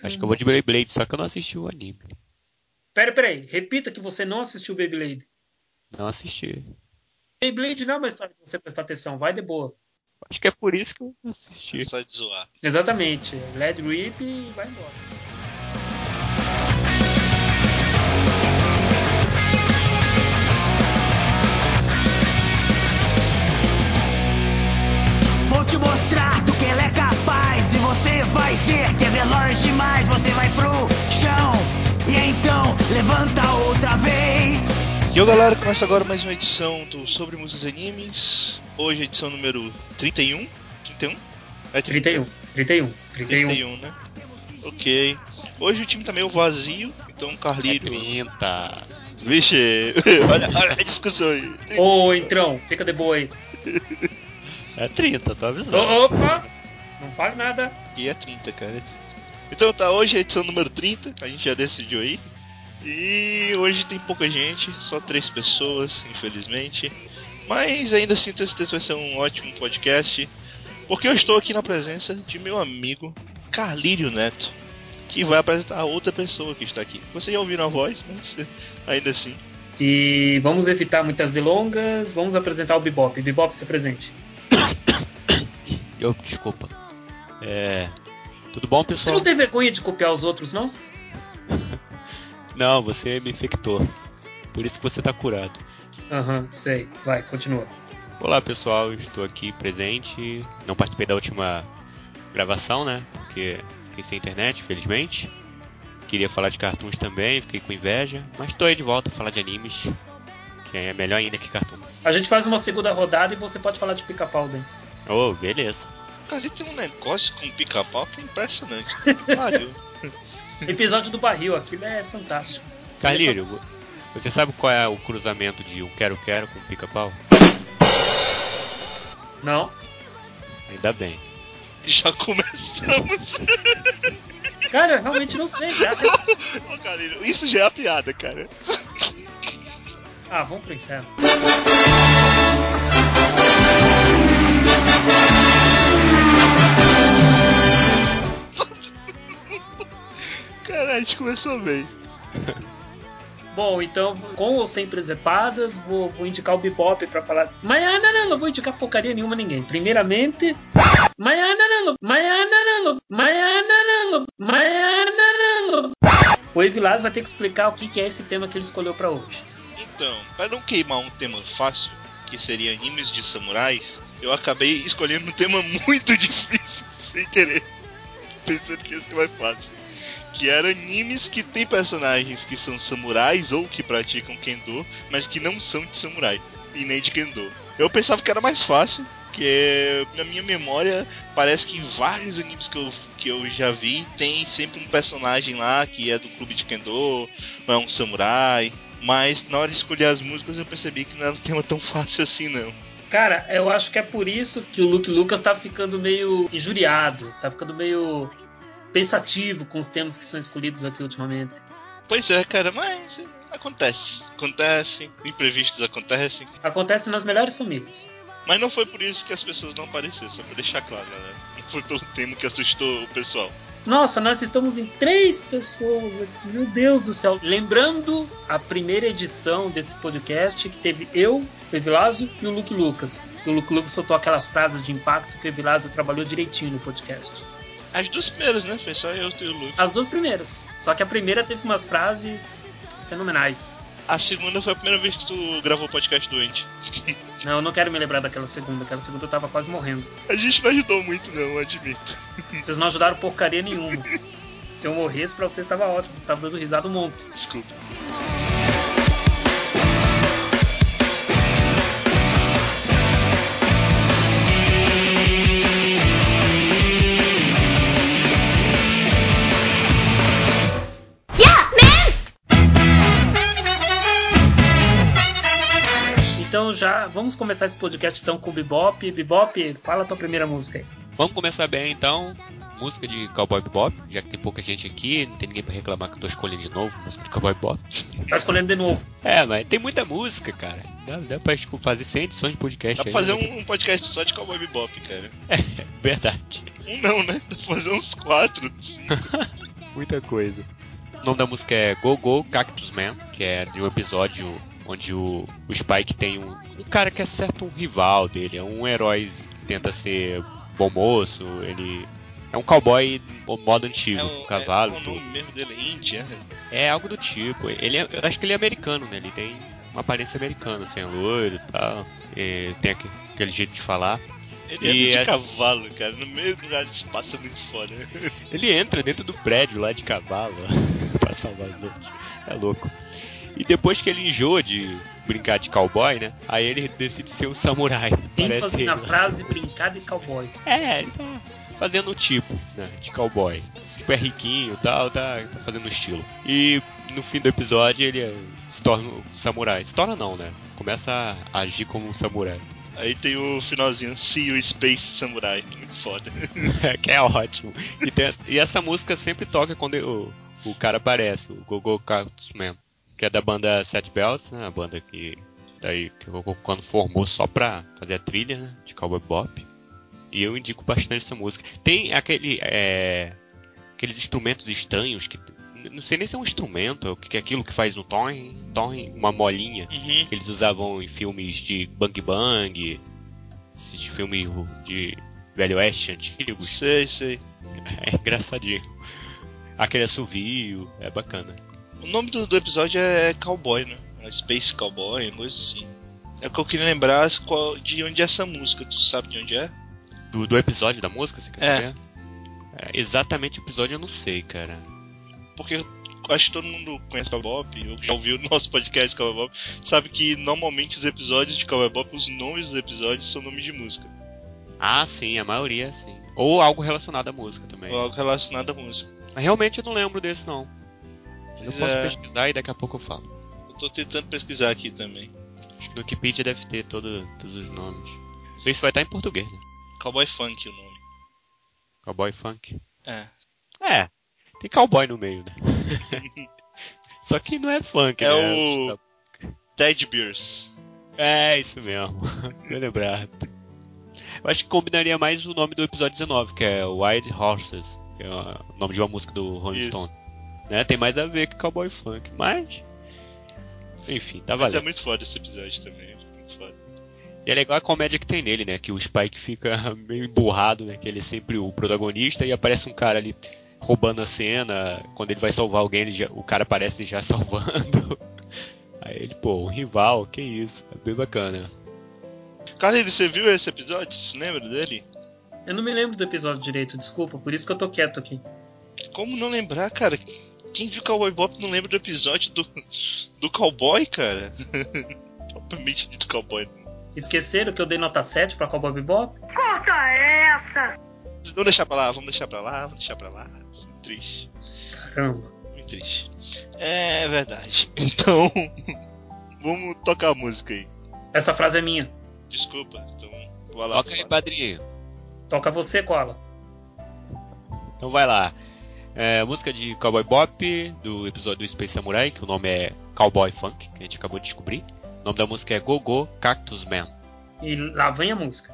Acho que eu vou de Beyblade, só que eu não assisti o anime. Peraí. Repita que você não assistiu Beyblade. Não assisti. Beyblade não é uma história pra você prestar atenção. Vai de boa. Acho que é por isso que eu não É assisti. só de zoar. Exatamente. Led Rip e vai embora. Vou te mostrar do que ele é capaz. E você vai ver que é veloz demais. Você vai pro chão e então levanta outra vez. E aí galera, começa agora mais uma edição do Sobre Músicas e Animes. Hoje é a edição número 31? 31? É 31. 31, né? Ok. Hoje o time tá meio vazio, então o É Carlírio... 30. Vixe, olha a discussão aí. Ô, Entrão, fica de boa aí. É 30, tô avisando. Opa! Não fale nada. E é 30, cara. É 30. Então tá, hoje é a edição número 30, a gente já decidiu aí. E hoje tem pouca gente, só 3 pessoas, infelizmente. Mas ainda assim tenho certeza que vai ser um ótimo podcast. Porque eu estou aqui na presença de meu amigo Carlírio Neto, que vai apresentar a outra pessoa que está aqui. Vocês já ouviram a voz, mas ainda assim. E vamos evitar muitas delongas. Vamos apresentar o Bebop. Bebop, se presente. Desculpa. Tudo bom, Você pessoal? não tem vergonha de copiar os outros, não? Não, você me infectou. Por isso que você tá curado. Aham, sei. Vai, continua. Olá, pessoal. Estou aqui presente. Não participei da última gravação, né? Porque fiquei sem internet, felizmente. Queria falar de cartoons também, fiquei com inveja. Mas estou aí de volta a falar de animes, que é melhor ainda que cartoon. A gente faz uma segunda rodada e você pode falar de pica-pau, bem. Oh, beleza. Cara, tem um negócio com pica-pau que é impressionante. Pariu. Episódio do barril, aquilo é fantástico. Carlírio, você sabe qual é o cruzamento de um quero-quero com um pica-pau? Não? Ainda bem. Já começamos. Cara, eu realmente não sei. Ô, Carlírio, isso já é a piada, cara. Ah, vamos pro inferno. Cara, a gente começou bem. Bom, então, com ou sem presepadas, vou indicar o Bebop pra falar. Mas não vou indicar porcaria nenhuma a ninguém. Primeiramente. O Evilás vai ter que explicar o que é esse tema que ele escolheu pra hoje. Então, para não queimar um tema fácil, que seria animes de samurais, eu acabei escolhendo um tema muito difícil, sem querer, pensando que ia ser mais fácil. Que era animes que tem personagens que são samurais ou que praticam kendo, mas que não são de samurai e nem de kendo. Eu pensava que era mais fácil, que na minha memória parece que em vários animes que eu já vi tem sempre um personagem lá que é do clube de kendo, ou é um samurai. Mas na hora de escolher as músicas eu percebi que não era um tema tão fácil assim não. Cara, eu acho que é por isso que o Luke Lucas tá ficando meio injuriado, tá ficando meio pensativo com os temas que são escolhidos aqui ultimamente. Pois é, cara, mas acontece, imprevistos acontecem. Acontece nas melhores famílias. Mas não foi por isso que as pessoas não apareceram, só pra deixar claro, galera. Não foi pelo tema que assustou o pessoal. Nossa, nós estamos em 3 pessoas aqui, meu Deus do céu. Lembrando a primeira edição desse podcast que teve eu, o Evilásio e o Luke Lucas. O Luke Lucas soltou aquelas frases de impacto que o Evilásio trabalhou direitinho no podcast. As duas primeiras, né? Foi só eu e o Luke. As 2 primeiras. Só que a primeira teve umas frases fenomenais. A segunda foi a primeira vez que tu gravou o podcast doente. Não, eu não quero me lembrar daquela segunda. Aquela segunda eu tava quase morrendo. A gente não ajudou muito não, admito. Vocês não ajudaram porcaria nenhuma. Se eu morresse pra vocês tava ótimo. Você tava dando risada um monte. Desculpa. Então já vamos começar esse podcast então com o Bebop. Bebop, fala a tua primeira música aí. Vamos começar bem então. Música de Cowboy Bebop, já que tem pouca gente aqui, não tem ninguém pra reclamar que eu tô escolhendo de novo música de Cowboy Bebop. Tá escolhendo de novo. Mas tem muita música, cara. Dá pra fazer 100 edições de podcast. Dá pra fazer um podcast só de Cowboy Bebop, cara. Verdade. Não, né? Dá pra fazer uns 4, 5. Muita coisa. O nome da música é Go Go Cactus Man, que é de um episódio onde o Spike tem um cara que acerta um rival dele, é um herói que tenta ser bom moço, ele é um cowboy modo antigo, com cavalo. O nome mesmo dele é Índia? É algo do tipo. Eu acho que ele é americano, né? Ele tem uma aparência americana, assim, é loiro e tal, e tem aquele jeito de falar. Ele anda de cavalo, cara, no meio do lugar de espaço, é muito foda. Ele entra dentro do prédio lá de cavalo pra salvar os outros. É louco. E depois que ele enjoa de brincar de cowboy, né? Aí ele decide ser um samurai. ênfase na frase brincar de cowboy. Ele tá fazendo o tipo, né? De cowboy. Tipo, é riquinho e tal, tá fazendo estilo. E no fim do episódio ele se torna um samurai. Se torna não, né? Começa a agir como um samurai. Aí tem o finalzinho, See You Space Samurai, muito foda. Que é ótimo. E essa música sempre toca quando o cara aparece, o Go Go Cactus Man, que é da banda Sete Bells, né? A banda que quando formou só pra fazer a trilha, né? De Cowboy Bop. E eu indico bastante essa música. Tem aqueles instrumentos estranhos que não sei nem se é um instrumento, o que é aquilo que faz um toin, uma molinha, que eles usavam em filmes de Bang Bang, esses filmes de Velho Oeste antigos. Sei. É engraçadinho. Aquele assovio, é bacana. O nome do episódio é Cowboy, né? É Space Cowboy, uma coisa assim. É o que eu queria lembrar de onde é essa música, tu sabe de onde é? Do episódio da música, você quer saber? Exatamente o episódio eu não sei, cara. Porque eu acho que todo mundo conhece Cowboy Bop, ou já ouviu o nosso podcast Cowboy Bop, sabe que normalmente os episódios de Cowboy Bop, os nomes dos episódios são nomes de música. Ah, sim, a maioria sim. Ou algo relacionado à música também. Ou algo relacionado à música. Mas realmente eu não lembro desse não. Eu posso pesquisar e daqui a pouco eu falo. Eu tô tentando pesquisar aqui também. Acho que no Wikipedia deve ter todos os nomes. Não sei se vai estar em português, né? Cowboy Funk o nome. Cowboy Funk. Tem cowboy no meio, né? Só que não é funk, né? É o Ted Beers. É, isso mesmo. Bem lembrado. Eu acho que combinaria mais o nome do episódio 19, que é Wild Horses, que é o nome de uma música do Rolling Stone. Né? Tem mais a ver com Cowboy Funk, mas... Enfim, tá valendo. Mas é muito foda esse episódio também, muito foda. E é legal a comédia que tem nele, né? Que o Spike fica meio emburrado, né? Que ele é sempre o protagonista e aparece um cara ali roubando a cena. Quando ele vai salvar alguém, o cara aparece já salvando. Aí ele, um rival, que isso. É bem bacana. Carlinhos, você viu esse episódio? Você se lembra dele? Eu não me lembro do episódio direito, desculpa, por isso que eu tô quieto aqui. Como não lembrar, cara? Quem viu Cowboy Bop não lembra do episódio do Cowboy, cara? Propriamente dito Cowboy. Esqueceram que eu dei nota 7 pra Cowboy Bebop? Corta essa! Vamos deixar pra lá. Triste. Caramba. Muito triste. É verdade. Então, vamos tocar a música aí. Essa frase é minha. Desculpa, então vai lá. Toca aí, padrinho. Toca você, Koala. Então vai lá. Música de Cowboy Bop, do episódio do Space Samurai, que o nome é Cowboy Funk, que a gente acabou de descobrir. O nome da música é Go Go Cactus Man. E lá vem a música.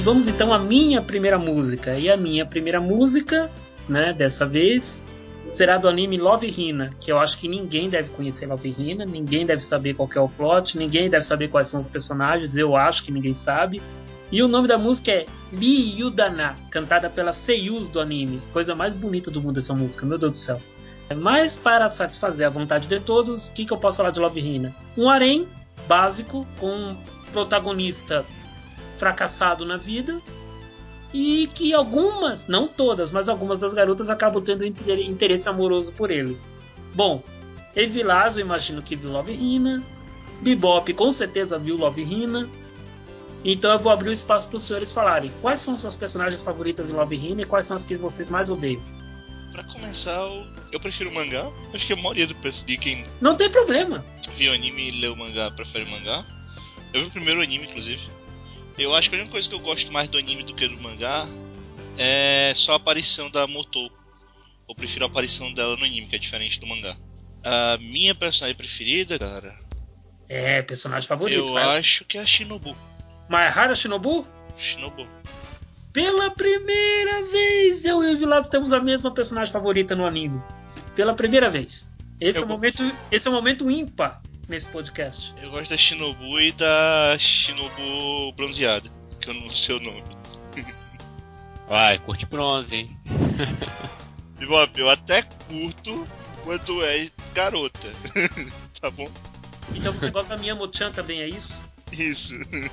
vamos então à minha primeira música. E a minha primeira música, né, dessa vez, será do anime Love Hina, que eu acho que ninguém deve conhecer Love Hina, ninguém deve saber qual que é o plot, ninguém deve saber quais são os personagens, eu acho que ninguém sabe. E o nome da música é Ri Yudana, cantada pelas seiyus do anime. Coisa mais bonita do mundo essa música, meu Deus do céu. Mas para satisfazer a vontade de todos, o que eu posso falar de Love Hina? Um harém básico, com um protagonista fracassado na vida, e que algumas, não todas, mas algumas das garotas acabam tendo interesse amoroso por ele. Bom, Evilás, eu imagino que viu Love Hina, Bebop com certeza viu Love Hina, então eu vou abrir o espaço para os senhores falarem quais são suas personagens favoritas de Love Hina e quais são as que vocês mais odeiam. Pra começar, eu prefiro o mangá. Acho que a maioria de quem Não tem problema. viu anime e leu o mangá prefere o mangá. Eu vi o primeiro anime, inclusive. Eu acho que a única coisa que eu gosto mais do anime do que do mangá é só a aparição da Motoko. Eu prefiro a aparição dela no anime, que é diferente do mangá. A minha personagem preferida, cara... É, personagem favorito. Eu acho que é a Shinobu. Maehara Shinobu? Shinobu. Pela primeira vez, eu e o Vilados temos a mesma personagem favorita no anime. Pela primeira vez. Esse é o momento ímpar nesse podcast. Eu gosto da Shinobu e da Shinobu bronzeada, que eu não sei o nome. Vai, curte bronze, hein? Bebop, eu até curto quando é garota. Tá bom? Então você gosta da Miyamoto-chan também, é isso? Isso.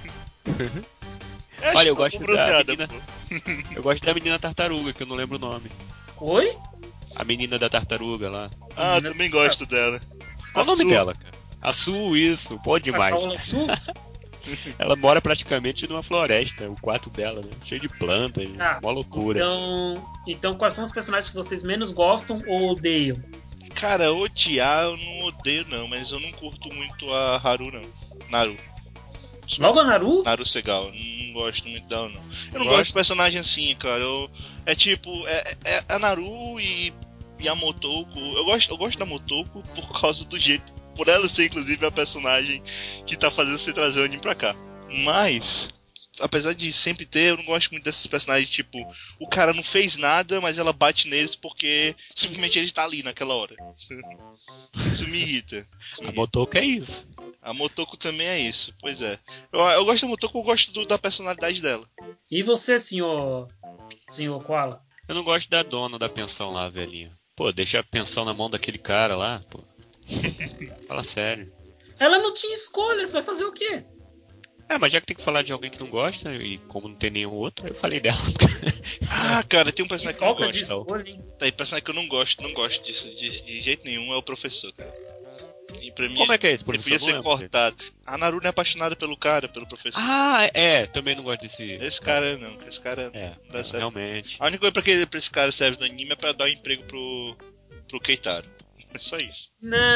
Olha, eu gosto da menina... pô. Eu gosto da menina tartaruga, que eu não lembro o nome. Oi? A menina da tartaruga lá. Ah, também gosto dela. Qual o nome dela, cara? A Su, isso. Pô, demais. A Su? Ela mora praticamente numa floresta, o quarto dela, né? Cheio de plantas, mó loucura. Então quais são os personagens que vocês menos gostam ou odeiam? Cara, odiar eu não odeio não, mas eu não curto muito a Haru não. Naru. Logo a Naru? Naru Segal, não gosto muito dela não. Eu não gosto de personagem assim, cara. É tipo, é a Naru e a Motoko. Eu gosto da Motoko por causa do jeito, por ela ser inclusive a personagem que tá fazendo você trazer o anime pra cá. Mas, apesar de sempre ter, eu não gosto muito desses personagens tipo, o cara não fez nada, mas ela bate neles porque simplesmente ele tá ali naquela hora. Isso me irrita. A Motoko é isso. A Motoko também é isso, pois é. Eu gosto da Motoko, eu gosto da personalidade dela. E você, senhor Koala? Eu não gosto da dona da pensão lá, velhinha. Pô, deixa a pensão na mão daquele cara lá, pô. Fala sério. Ela não tinha escolha, você vai fazer o quê? Mas já que tem que falar de alguém que não gosta, e como não tem nenhum outro, eu falei dela. Ah, cara, tem um personagem que eu não falta gosto. de escolha, hein? Tá aí, personagem que eu não gosto disso de jeito nenhum é o professor, cara. E pra mim, Como é que é esse ele professor? podia ser cortado. A Naru não é apaixonada pelo professor. Ah, também não gosto desse... Esse cara não dá certo. Realmente. A única coisa pra esse cara serve no anime é pra dar um emprego pro Keitaro. É só isso.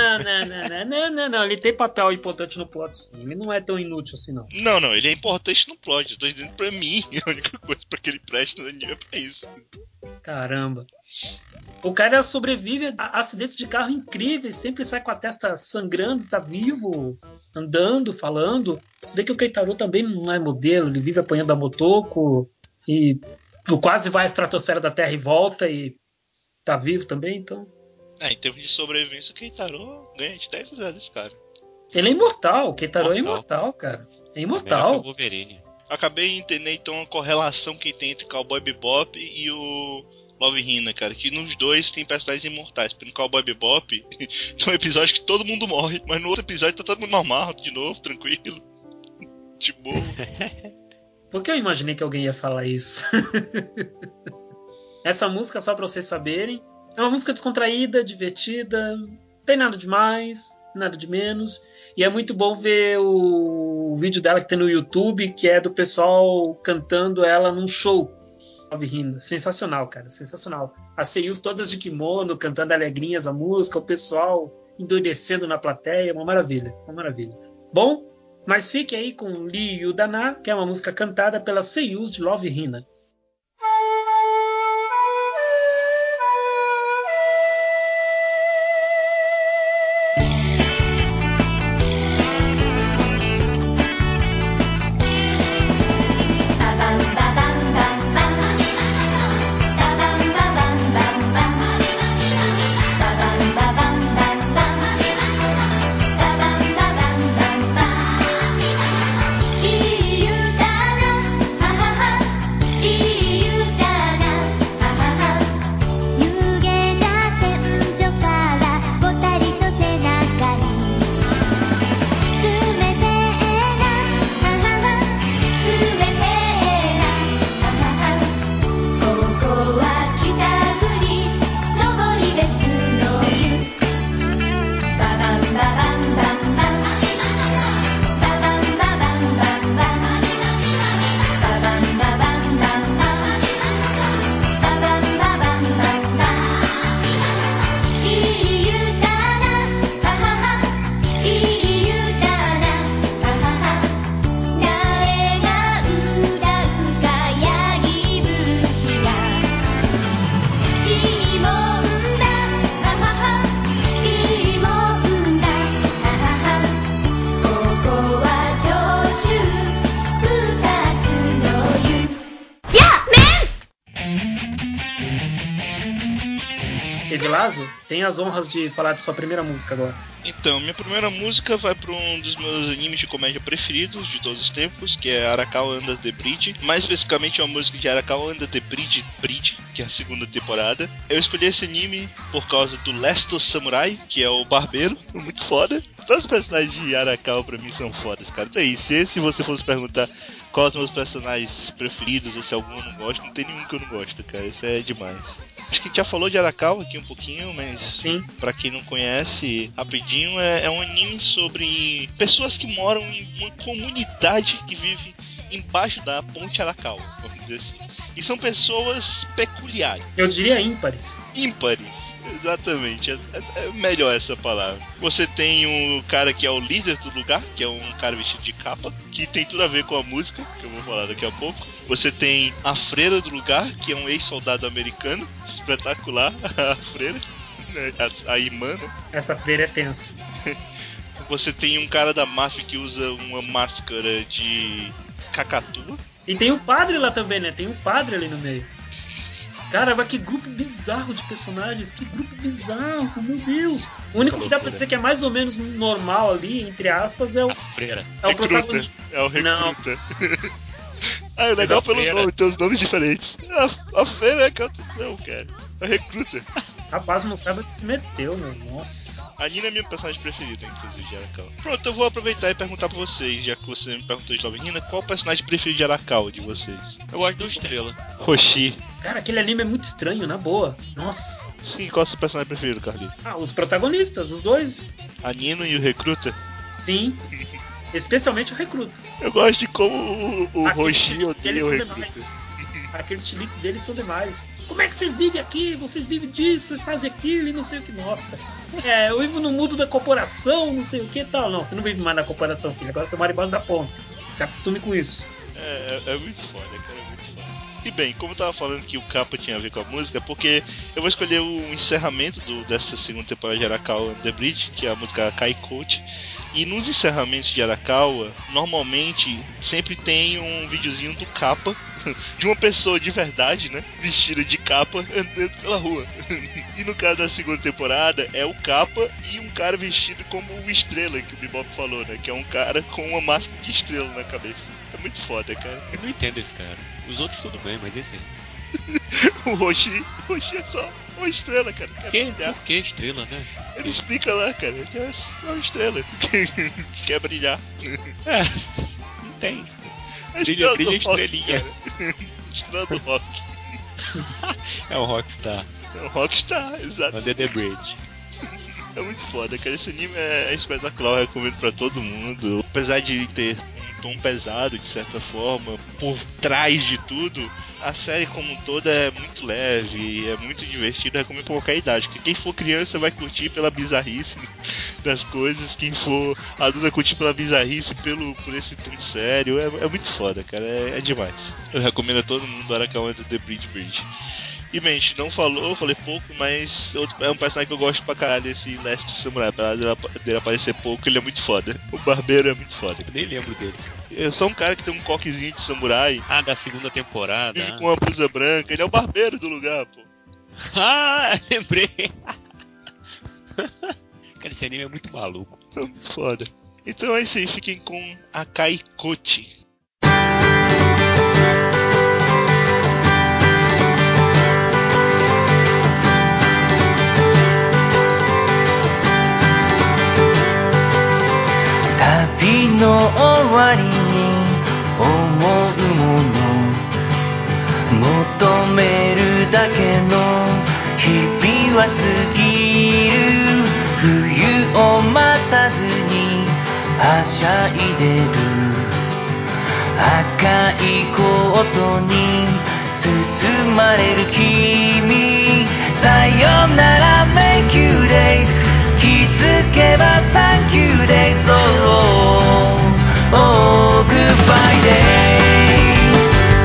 Não. Ele tem papel importante no plot, sim. Ele não é tão inútil assim, não. Não, ele é importante no plot. Eu tô dizendo pra mim, a única coisa pra que ele preste no anime é pra isso. Caramba. O cara sobrevive a acidentes de carro incríveis, sempre sai com a testa sangrando, tá vivo, andando, falando. Você vê que o Keitaro também não é modelo, ele vive apanhando a Motoko e quase vai à estratosfera da Terra e volta e tá vivo também, então... Em termos de sobrevivência, o Keitaro ganha de 10 a 0 desse cara. Ele é imortal, o Keitaro é imortal, cara. É imortal. Acabei de entender então a correlação que tem entre Cowboy Bebop e o Love Hina, cara. Que nos dois tem personagens imortais. Porque no Cowboy Bebop tem um episódio que todo mundo morre, mas no outro episódio tá todo mundo normal, de novo, tranquilo. De boa. Por que eu imaginei que alguém ia falar isso? Essa música, só pra vocês saberem, é uma música descontraída, divertida, não tem nada de mais, nada de menos. E é muito bom ver o vídeo dela que tem no YouTube, que é do pessoal cantando ela num show. Sensacional, cara, sensacional. As seiyus todas de kimono, cantando alegrinhas a música, o pessoal endoidecendo na plateia, uma maravilha, uma maravilha. Bom, mas fique aí com Ri Yudana, que é uma música cantada pelas seiyus de Love Hina. Ba Velasco, tem as honras de falar de sua primeira música agora. Então, minha primeira música vai para um dos meus animes de comédia preferidos de todos os tempos, que é Arakawa Under the Bridge. Mais especificamente, é uma música de Arakawa Under the Bridge, que é a segunda temporada. Eu escolhi esse anime por causa do Last Samurai, que é o barbeiro, muito foda. Todos os personagens de Arakawa pra mim são fodas, cara. Então é isso. Se você fosse perguntar quais são os meus personagens preferidos, ou se algum eu não gosto, não tem nenhum que eu não gosto, cara. Isso é demais. Acho que a gente já falou de Arakawa aqui um pouquinho, mas Sim. Pra quem não conhece, rapidinho, é um anime sobre pessoas que moram em uma comunidade que vive embaixo da ponte Arakawa, vamos dizer assim. E são pessoas peculiares. Eu diria ímpares. Ímpares, exatamente. É melhor essa palavra. Você tem um cara que é o líder do lugar, que é um cara vestido de capa, que tem tudo a ver com a música, que eu vou falar daqui a pouco. Você tem a freira do lugar, que é um ex-soldado americano, espetacular, a freira, né? A imã, né? Essa freira é tensa. Você tem um cara da máfia que usa uma máscara de cacatua. E tem o padre lá também, né? Tem o padre ali no meio. Cara, mas que grupo bizarro de personagens. Que grupo bizarro, meu Deus. O único que dá pra dizer que é mais ou menos normal ali, entre aspas, é o... A freira. É o protagonista. É o recruta. Ah, é Mas legal a pelo freira- nome, tem os nomes diferentes. A freira é canto. Não, cara. É recruta. Rapaz, não sabe onde se meteu, meu. Nossa. A Nina é minha personagem preferida, inclusive, de Arakawa. Pronto, eu vou aproveitar e perguntar pra vocês, já que você me perguntou de novo, Nina, qual o personagem preferido de Arakawa de vocês? Eu gosto do Estrela. Roshi. Cara, aquele anime é muito estranho, na boa. Nossa. Sim, qual é o seu personagem preferido, Carlito? Ah, os protagonistas, os dois. A Nina e o recruta? Sim. Especialmente o recruta. Eu gosto de como o Roshi Aqueles odeia o recruta. demais. Aqueles chilitos deles são demais. Como é que vocês vivem aqui? Vocês vivem disso, vocês fazem aquilo e não sei o que. Nossa. Eu vivo no mundo da corporação, não sei o que e tal. Não, você não vive mais na corporação, filho. Agora você mora embaixo da ponte. Se acostume com isso. É muito foda, cara, é muito foda. E bem, como eu tava falando que o capa tinha a ver com a música, porque eu vou escolher o encerramento dessa segunda temporada de Arakawa The Bridge, que é a música Kai Coach. E nos encerramentos de Arakawa, normalmente sempre tem um videozinho do capa, de uma pessoa de verdade, né? Vestida de capa andando pela rua. E no caso da segunda temporada, é o capa e um cara vestido como o Estrela, que o Bebop falou, né? Que é um cara com uma máscara de estrela na cabeça. É muito foda, cara. Eu não entendo esse cara. Os outros tudo bem, mas esse aí. O Roshi é só uma estrela, cara. Por que estrela, né? Ele explica lá, cara. Ele é só uma estrela que quer brilhar. É, não tem. É Brilha do rock, estrelinha. cara. Estrela do rock. É o Rockstar. É o Rockstar, exato. Under the Bridge. É muito foda, cara. Esse anime é espetacular, eu recomendo pra todo mundo. Apesar de ter um tom pesado, de certa forma, por trás de tudo, a série como um toda é muito leve, é muito divertida, eu recomendo pra qualquer idade. Porque quem for criança vai curtir pela bizarrice das coisas, quem for adulto vai curtir pela bizarrice, por esse tom sério. É muito foda, cara. É demais. Eu recomendo a todo mundo Arakawa Under the Bridge. E bem, a gente não falou, eu falei pouco, mas é um personagem que eu gosto pra caralho, esse Last Samurai. Apesar dele aparecer pouco, ele é muito foda. O barbeiro é muito foda. Eu nem lembro dele. Eu sou um cara que tem um coquezinho de samurai, Ah, da segunda temporada. vive com uma blusa branca, ele é o barbeiro do lugar, pô. Ah, lembrei. Cara, esse anime é muito maluco. É muito foda. Então é isso aí, fiquem com a Kaikochi. 旅の終わりに思うもの求めるだけの日々は過ぎる冬を待たずにはしゃいでる赤いコートに包まれる君さよなら Make you days 気づけば Thank you days Oh goodbye days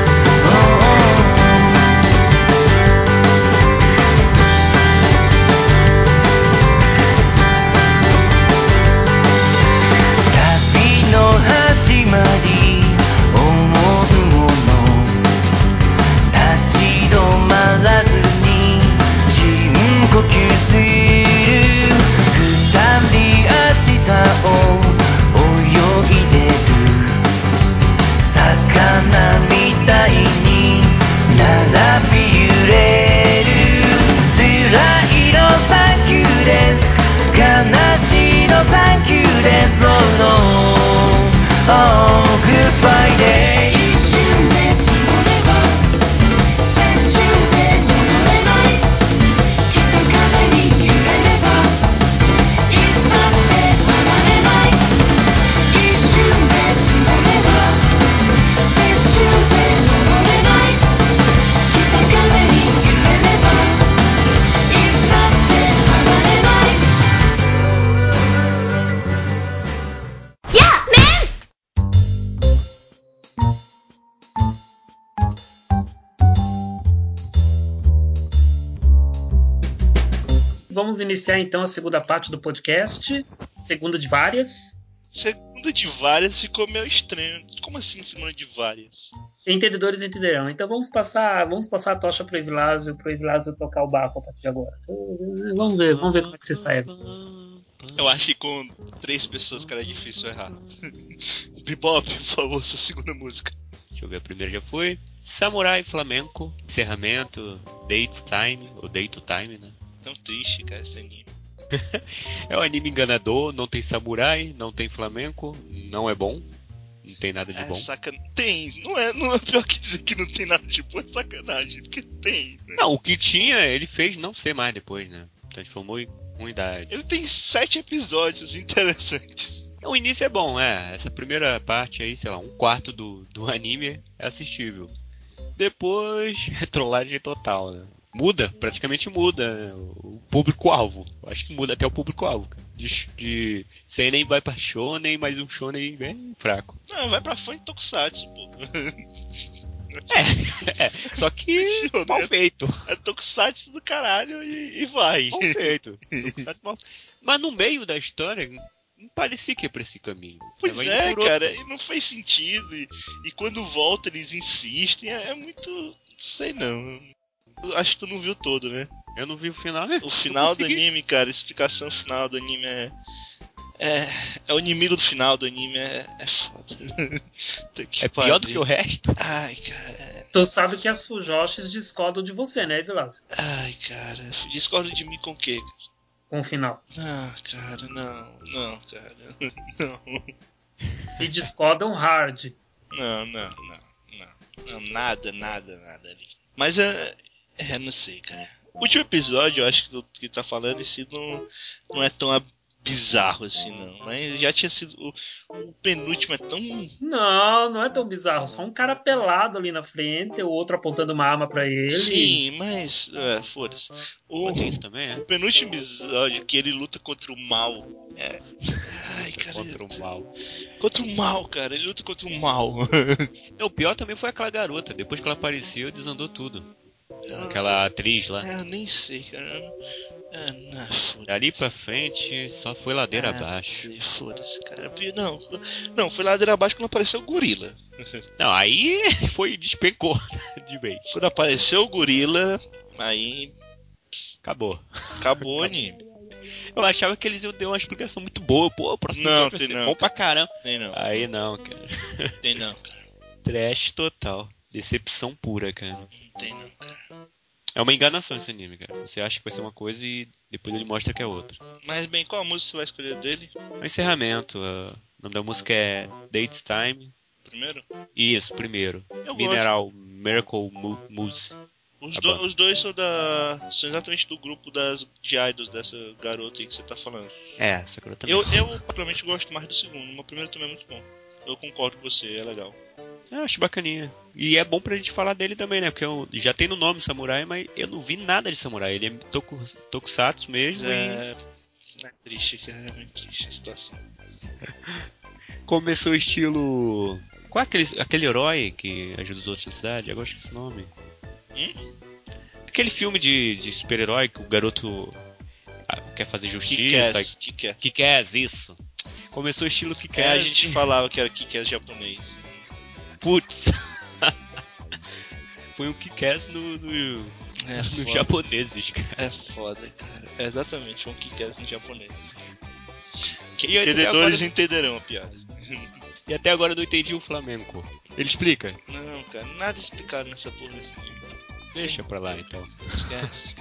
旅の始まり思うもの立ち止まらずに深呼吸 vamos iniciar então a segunda parte do podcast. Segunda de várias. Segunda de várias ficou meio estranho. Como assim segunda de várias? Entendedores entenderão. Então vamos passar a tocha pro Evilásio tocar o barco a partir de agora. Vamos ver como é que se sai. Eu acho que com 3 pessoas, cara, é difícil errar. Bebop, por favor, sua segunda música. Deixa eu ver, a primeira já foi. Samurai Flamenco, encerramento, Date Time, ou Day to Time, né? Tão triste, cara, esse anime. É um anime enganador, não tem samurai, não tem flamenco, não é bom, não tem nada de bom. Tem, não é pior que dizer que não tem nada de bom, é sacanagem, porque tem, né? Não, o que tinha, ele fez não ser mais depois, né? Transformou em unidade. Ele tem 7 episódios interessantes. O início é bom, essa primeira parte aí, sei lá, 1/4 do anime é assistível. Depois, é trollagem total, né? Praticamente muda, né? O público-alvo. Acho que muda até o público-alvo, cara. De seinen vai pra shonen, mais um shonen bem fraco. Não, vai pra fã de Tokusatsu, pô. Só que mal feito. É Tokusatsu do caralho e vai. Mal feito. Mas no meio da história, não parecia que ia pra esse caminho. Pois é, cara, e não fez sentido. E quando volta, eles insistem. É muito. Sei não. Acho que tu não viu todo, né? Eu não vi o final, né? O final do anime, cara, a explicação final do anime é o inimigo do final do anime é foda. É pior do que o resto? Ai, cara. Tu sabe que as Fujoshis discordam de você, né, Vilas? Ai, cara. Discorda de mim com o quê? Com o final. Ah, cara, não, cara. Não. E discordam hard. Não, nada ali. Mas não sei, cara. O último episódio, eu acho que tá falando, esse não é tão bizarro assim, não. Mas já tinha sido. O penúltimo é tão. Não é tão bizarro. Só um cara pelado ali na frente, o outro apontando uma arma pra ele. Sim, mas. Foda-se. Isso também é. O penúltimo episódio, que ele luta contra o mal. Ai, cara. Contra o mal. Contra o mal, cara. Ele luta contra o mal. O pior também foi aquela garota. Depois que ela apareceu, desandou tudo. Aquela atriz lá. Eu nem sei, cara. Dali pra frente, só foi ladeira abaixo. Foda-se, cara. Não, foi ladeira abaixo quando apareceu o gorila. Não, aí despencou de vez. Quando apareceu o gorila, aí. Acabou Acabou o anime. Eu achava que eles iam ter uma explicação muito boa. Pô, o próximo não, vai ser bom pra caramba. Tem não. Aí não, cara. Tem não, cara. Trash total. Decepção pura, cara. Não tem não, cara. É uma enganação esse anime, cara. Você acha que vai ser uma coisa e depois ele mostra que é outra. Mas bem, qual a música você vai escolher dele? O encerramento. O nome da música é Date Time. Primeiro? Isso, primeiro. Eu Mineral Miracle Mousse. Os dois são exatamente do grupo de idols dessa garota aí que você tá falando. Essa garota também. Eu provavelmente gosto mais do segundo, mas o primeiro também é muito bom. Eu concordo com você, é legal. Eu acho bacaninha. E é bom pra gente falar dele também, né? Porque já tem no nome Samurai, mas eu não vi nada de Samurai. Ele é Tokusatsu mesmo. É triste, cara. É muito triste a situação. Começou o estilo... Qual é aquele herói que ajuda os outros na cidade? Eu gosto desse nome. Aquele filme de super-herói que o garoto quer fazer justiça. Kick-Ass, isso. Começou o estilo Kick-Ass. A gente falava que era Kick-Ass japonês. Putz. Foi um Kick-Ass no japoneses, cara. É foda, cara. É exatamente um Kick-Ass no japonês. Entendedores entenderão a piada. E até agora eu não entendi o flamenco. Ele explica? Não, cara, nada explicado nessa porra desse filme. Deixa pra lá, então. Esquece.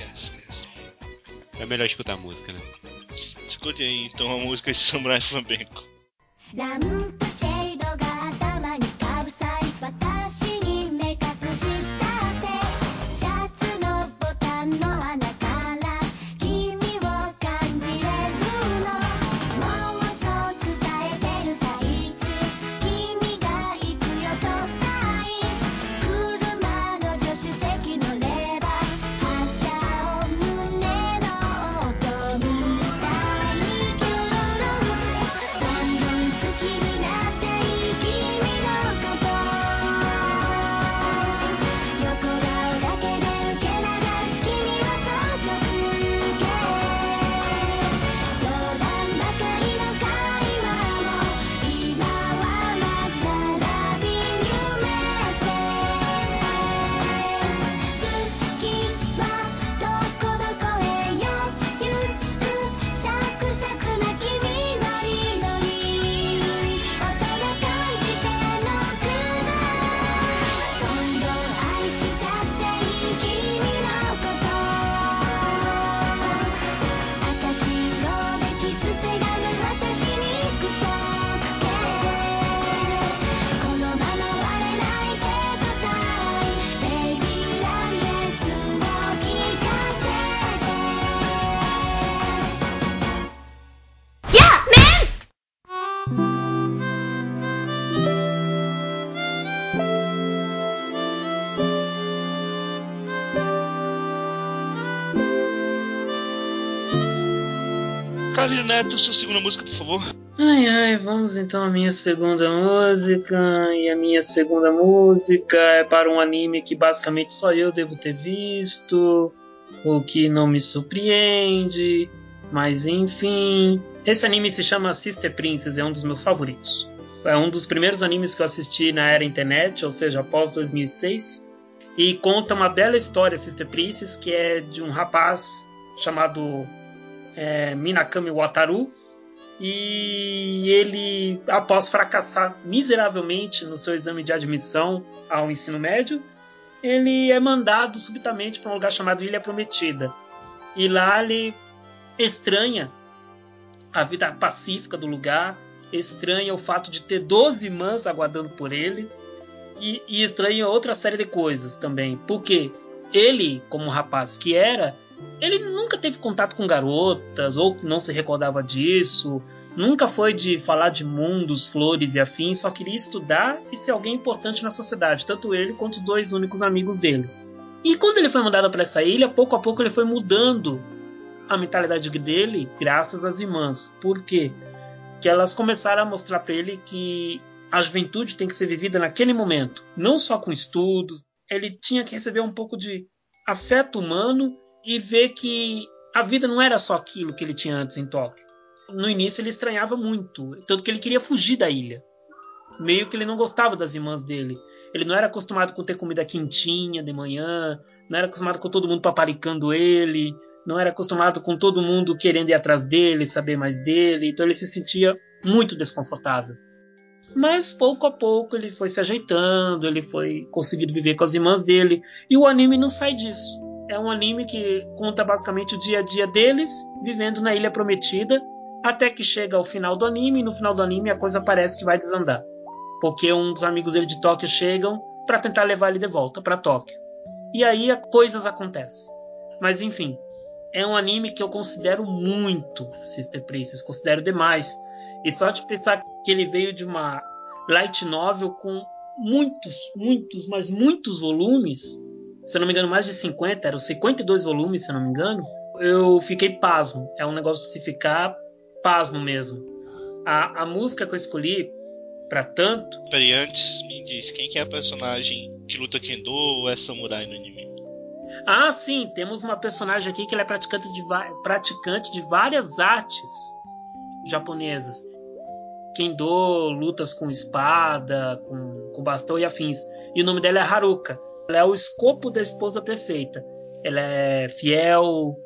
É melhor escutar a música, né? Escute aí, então, a música de Samurai Flamenco. ランプシェードが頭にかぶさり私に目隠ししたってシャツのボタンの穴から君を感じれるのもうそう伝えてる最中君が行くよとかい車の助手席のレバー発車を胸の音みたいにキュルルルどんどん好きになって Carlinho Neto, sua segunda música, por favor. Ai, vamos então à minha segunda música. E a minha segunda música é para um anime que basicamente só eu devo ter visto, o que não me surpreende, mas enfim. Esse anime se chama Sister Princess, é um dos meus favoritos. É um dos primeiros animes que eu assisti na era internet, ou seja, após 2006. E conta uma bela história, Sister Princess, que é de um rapaz chamado Minakami Wataru. E ele, após fracassar miseravelmente no seu exame de admissão ao ensino médio, ele é mandado subitamente para um lugar chamado Ilha Prometida. E lá ele estranha a vida pacífica do lugar, estranha o fato de ter 12 irmãs aguardando por ele, e estranha outra série de coisas também. Porque ele, como rapaz que era, ele nunca teve contato com garotas, ou não se recordava disso, nunca foi de falar de mundos, flores e afins, só queria estudar e ser alguém importante na sociedade, tanto ele quanto os dois únicos amigos dele. E quando ele foi mandado para essa ilha, pouco a pouco ele foi mudando a mentalidade dele graças às irmãs. Por quê? Que elas começaram a mostrar para ele que a juventude tem que ser vivida naquele momento, não só com estudos. Ele tinha que receber um pouco de afeto humano e ver que a vida não era só aquilo que ele tinha antes em Tóquio. No início ele estranhava muito, tanto que ele queria fugir da ilha. Meio que ele não gostava das irmãs dele. Ele não era acostumado com ter comida quentinha de manhã, não era acostumado com todo mundo paparicando ele, não era acostumado com todo mundo querendo ir atrás dele, saber mais dele, então ele se sentia muito desconfortável. Mas pouco a pouco ele foi se ajeitando, ele foi conseguindo viver com as irmãs dele, e o anime não sai disso. É um anime que conta basicamente o dia a dia deles, vivendo na Ilha Prometida, até que chega ao final do anime, e no final do anime a coisa parece que vai desandar. Porque um dos amigos dele de Tóquio chegam para tentar levar ele de volta para Tóquio. E aí coisas acontecem. Mas enfim, é um anime que eu considero muito Sister Princess, considero demais. E só de pensar que ele veio de uma light novel com muitos, mas muitos volumes, se eu não me engano mais de 50, eram 52 volumes, se eu não me engano, eu fiquei pasmo. É um negócio de se ficar pasmo mesmo. A música que eu escolhi pra tanto... Peraí, antes me diz, quem que é a personagem que luta Kendo ou é samurai no anime? Ah, sim, temos uma personagem aqui que ela é praticante de várias artes japonesas. Kendo, lutas com espada, com bastão e afins. E o nome dela é Haruka. Ela é o escopo da esposa perfeita. Ela é fiel,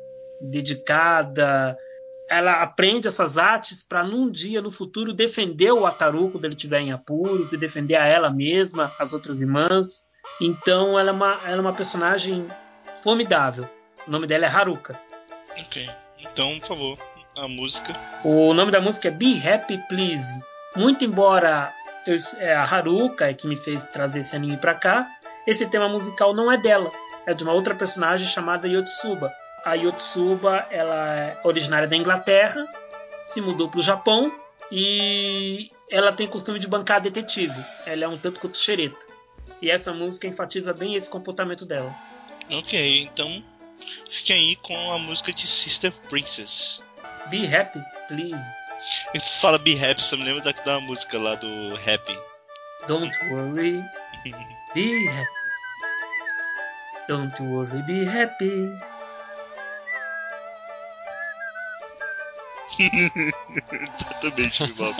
dedicada. Ela aprende essas artes para num dia, no futuro, defender o Wataru quando ele estiver em apuros e defender a ela mesma, as outras irmãs. Então ela é uma personagem formidável. O nome dela é Haruka. Ok, então, por favor, a música. O nome da música é Be Happy Please. Muito embora a Haruka que me fez trazer esse anime pra cá, esse tema musical não é dela, é de uma outra personagem chamada Yotsuba. A Yotsuba, ela é originária da Inglaterra, se mudou pro Japão e ela tem costume de bancar detetive. Ela é um tanto quanto xereta. E essa música enfatiza bem esse comportamento dela. Ok, então fique aí com a música de Sister Princess. Be Happy Please. E fala Be Happy, você me lembra da música lá do Happy. Don't worry, be happy. Don't worry, be happy. Exatamente, Bob.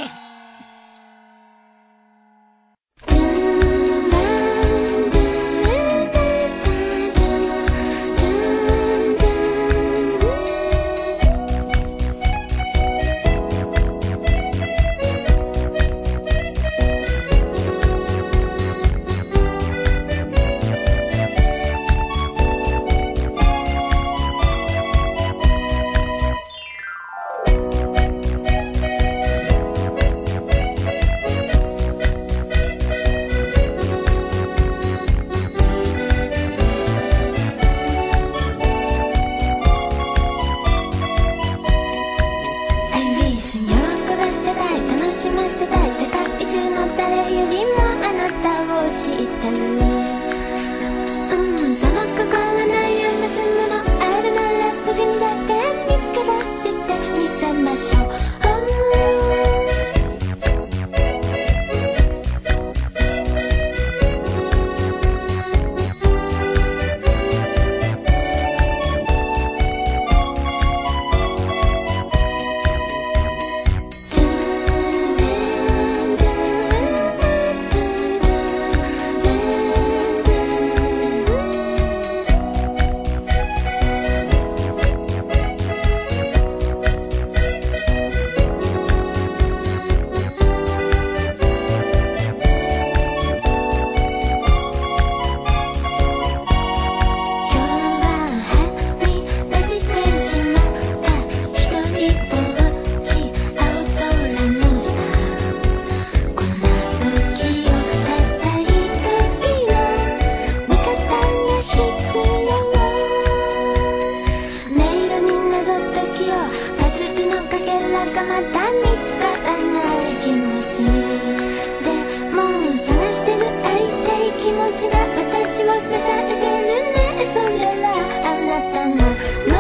かけらがまだ見つからない気持ちでもう探してる会いたい気持ちが私を支えてるねそれはあなたの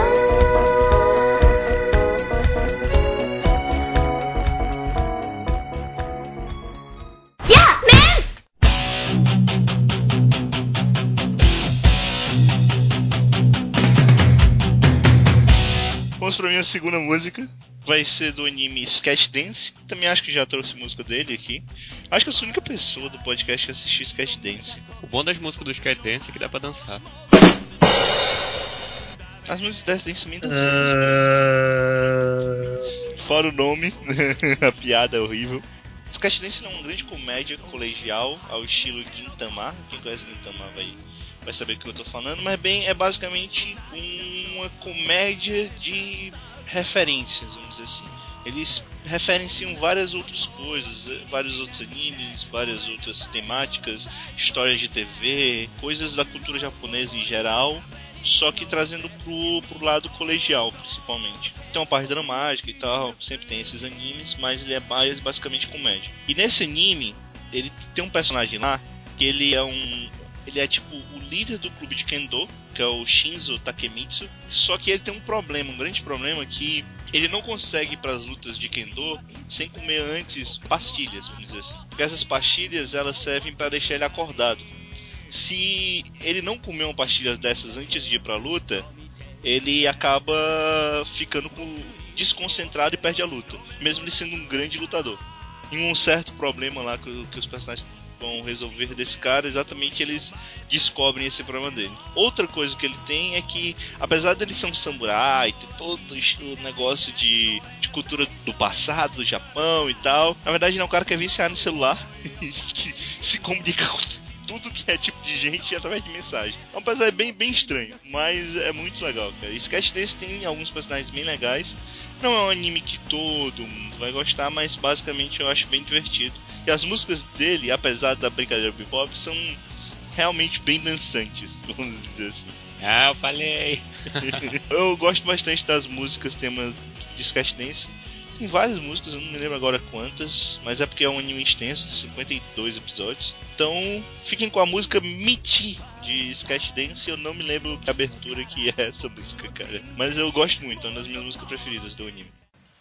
Vamos pra minha segunda música. Vai ser do anime Sketch Dance. Também acho que já trouxe música dele aqui. Acho que eu sou a única pessoa do podcast que assistiu Sketch Dance. O bom das músicas do Sketch Dance é que dá pra dançar. As músicas dessa Dance também dançam. Fora o nome, a piada é horrível. Sketch Dance é uma grande comédia colegial ao estilo Gintama. Quem conhece Gintama vai saber do que eu tô falando, mas é basicamente uma comédia de referências, vamos dizer assim. Eles referenciam várias outras coisas, vários outros animes, várias outras temáticas, histórias de TV, coisas da cultura japonesa em geral, só que trazendo pro lado colegial, principalmente. Tem uma parte dramática e tal, sempre tem esses animes, mas ele é basicamente comédia. E nesse anime, ele tem um personagem lá, que ele é tipo o líder do clube de Kendo, que é o Shinzo Takemitsu. Só que ele tem um grande problema, que ele não consegue ir para as lutas de Kendo sem comer antes pastilhas, vamos dizer assim. Porque essas pastilhas, elas servem para deixar ele acordado. Se ele não comer uma pastilha dessas antes de ir para a luta, ele acaba ficando desconcentrado e perde a luta, mesmo ele sendo um grande lutador. E um certo problema lá que os personagens vão resolver desse cara, exatamente eles descobrem esse problema dele. Outra coisa que ele tem é que, apesar dele ser um samurai, ter todo o negócio de cultura do passado, do Japão e tal, na verdade ele é um cara que é viciado no celular e que se comunica com tudo que é tipo de gente através de mensagem. É um personagem bem estranho, mas é muito legal, cara. Sketch Dance tem alguns personagens bem legais. Não é um anime que todo mundo vai gostar, mas basicamente eu acho bem divertido. E as músicas dele, apesar da brincadeira bebop, são realmente bem dançantes, vamos dizer assim. Ah, eu falei! Eu gosto bastante das músicas temas de Sketch Dance. Tem várias músicas, eu não me lembro agora quantas, mas é porque é um anime extenso, de 52 episódios. Então, fiquem com a música Michi de Sketch Dance. Eu não me lembro que abertura que é essa música, cara. Mas eu gosto muito, é uma das minhas músicas preferidas do anime.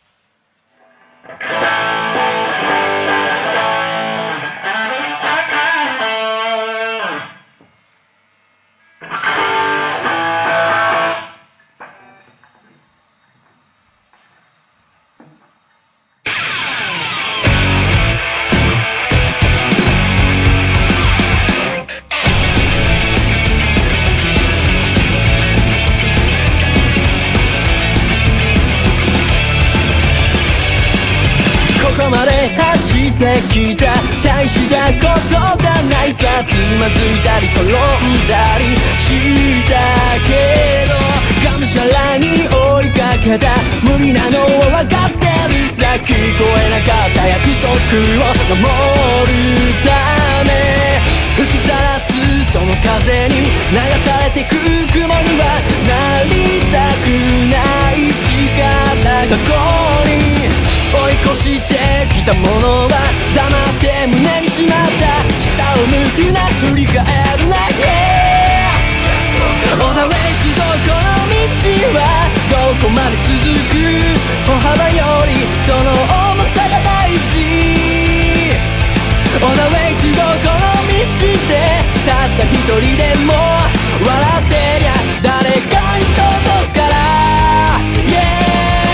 てきた大したことがないさつまずいたり転んだりしたけどがむしゃらに追いかけた無理なのは分かってるさ聞こえなかった約束を守るため吹きさらすその風に流されてく雲にはなりたくない力がここに追い越してきたものは黙って胸にしまった下を向くな振り返るな Yeah On the way to どこの道はどこまで続く歩幅よりその重さが大事 On the way to どこの道でたった一人でも笑ってりゃ誰かに届くから Yeah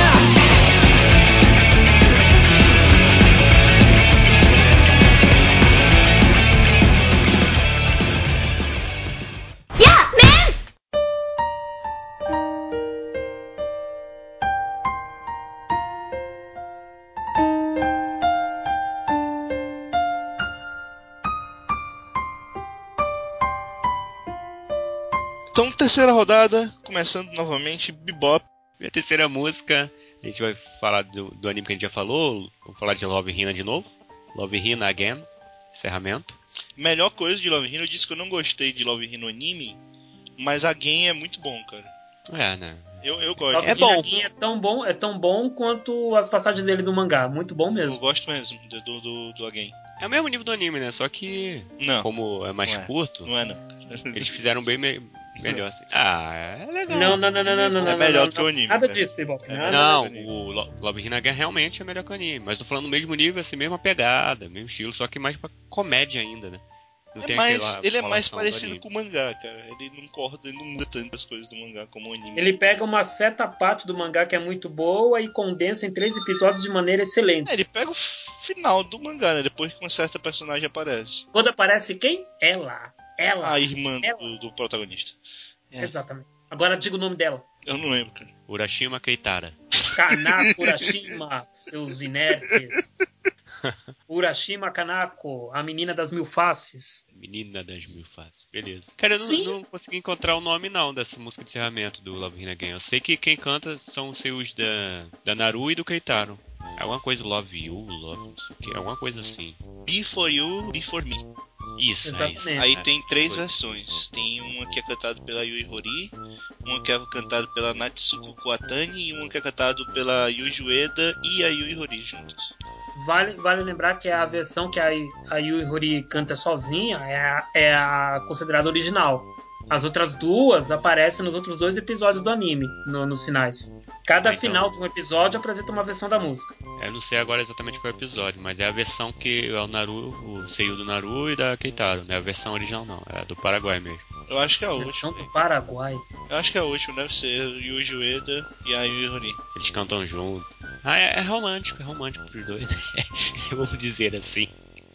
Então, terceira rodada, começando novamente, Bebop. E a terceira música, a gente vai falar do anime que a gente já falou, vamos falar de Love Hina de novo. Love Hina Again, encerramento. Melhor coisa de Love Hina, eu disse que eu não gostei de Love Hina no anime, mas Again é muito bom, cara. É, né? Eu gosto. Love É bom. Hina Gen é tão bom quanto as passagens dele do mangá. Muito bom Eu mesmo. gosto mesmo do Again. É o mesmo nível do anime, né? Só que, Não. como é mais Não é. curto, Não é, não. eles fizeram bem melhor assim. Ah, é legal. Não. É melhor não, do que o anime, Nada cara. disso, Bebop. É Nada. Não, o Love Hina Gen realmente é melhor que o anime. Mas tô falando no mesmo nível, assim, mesma pegada, mesmo estilo, só que mais pra comédia ainda, né? Não tem aquela Ele é mais enrolação do parecido anime. com o mangá, cara. Ele não muda tantas coisas do mangá como o anime. Ele pega uma certa parte do mangá que é muito boa e condensa em 3 episódios de maneira excelente. Ele pega o final do mangá, né? Depois que uma certa personagem aparece. Quando aparece quem? Ela. A irmã Ela. do protagonista. É. Exatamente. Agora diga o nome dela. Eu não lembro, cara. Urashima Keitara. Kanako Urashima, seus inertes. Urashima Kanako, a menina das 1000 faces. Menina das Mil Faces. Beleza. Cara, eu Sim. não consegui encontrar o nome não dessa música de encerramento do Love Hina Gen. Eu sei que quem canta são os seus da Naru e do Keitaro. É alguma coisa Love You, Love não sei o que, alguma coisa assim. Be For You, Be For Me. Isso, Exatamente. é isso. Aí É, tem 3 foi. versões. Tem uma que é cantada pela Yui Horii, uma que é cantada pela Natsuko Kuatani e uma que é cantada pela Yuji Ueda e a Yui Horii juntas. Vale lembrar que a versão que a Yui Horii canta sozinha é a considerada original. As outras duas aparecem nos outros 2 episódios do anime, nos finais. Cada Então. final de um episódio apresenta uma versão da música. Eu não sei agora exatamente qual é o episódio, mas é a versão que é o Naru, o seiyuu do Naru e da Keitaro, não é a versão original não, é a do Paraguai mesmo. Eu acho que é a Versão última. do Paraguai. Eu acho que é a última, deve ser Yuji Ueda e a Yui Horii. Eles cantam junto. Ah, é romântico pros dois. Vamos dizer assim.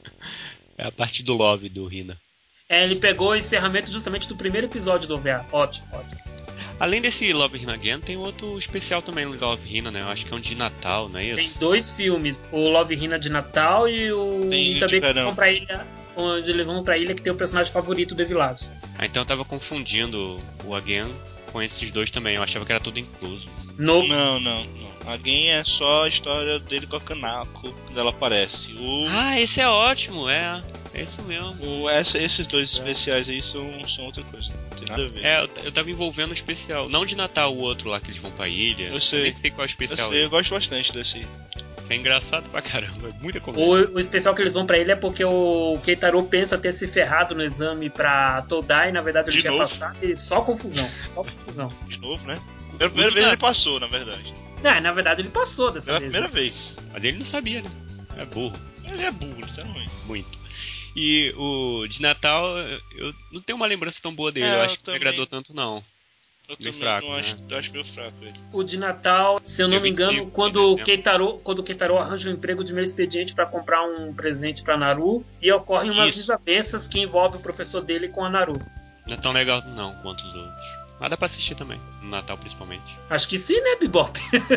É a parte do love do Hina. Ele pegou o encerramento justamente do primeiro episódio do OVA. Ótimo. Além desse Love Hina Gen, tem outro especial também no Love Hina, né? Eu acho que é um de Natal, não é isso? Tem 2 filmes, o Love Hina de Natal e o Tem e de também verão. vão pra ilha, onde eles vão pra ilha que tem o personagem favorito do Evilásio. Ah, então eu tava confundindo o Again com esses 2 também. Eu achava que era tudo incluso. No Não. Alguém é só a história dele com a Kanako, quando ela aparece. Ah, esse é ótimo, é isso mesmo. Esses 2 especiais aí são outra coisa. Não tem nada a ver. É, eu tava envolvendo o especial. Não de Natal, o outro lá que eles vão pra ilha. Eu sei. Nem sei qual é o especial. Eu gosto bastante desse. É engraçado pra caramba, é muita comédia. o especial que eles vão pra ilha é porque o Keitaro pensa ter se ferrado no exame pra Todai, na verdade ele De tinha novo? passado e só confusão. De novo, né? Primeira vez ele passou, na verdade. Não, na verdade ele passou dessa Pela vez. primeira né? vez. Mas ele não sabia, né? É burro. Ele é burro, literalmente. Muito. E o de Natal, eu não tenho uma lembrança tão boa dele. É, eu eu acho que não me também. agradou tanto, não. Eu Meio também fraco, não né? acho, eu acho meio fraco ele. O de Natal, se eu não Dia me engano, 25 quando de o Keitaro arranja um emprego de meio expediente pra comprar um presente pra Naru e ocorrem umas Isso. desavenças que envolvem o professor dele com a Naru. Não é tão legal não quanto os outros. Mas dá pra assistir também, no Natal principalmente. Acho que sim, né, Bebop?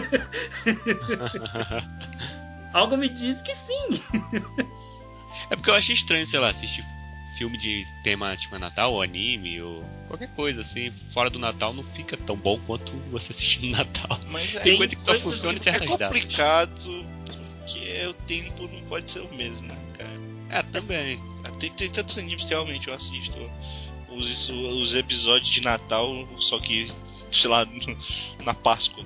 Algo me diz que sim. É porque eu acho estranho, sei lá, assistir filme de temática Natal, ou anime, ou qualquer coisa assim, fora do Natal não fica tão bom quanto você assistir no Natal. Mas Tem coisa que só coisas funciona em que certas é datas. complicado porque o tempo não pode ser o mesmo, né, cara? É, também. Tem tantos animes que realmente eu assisto os episódios de Natal, só que, sei lá, na Páscoa.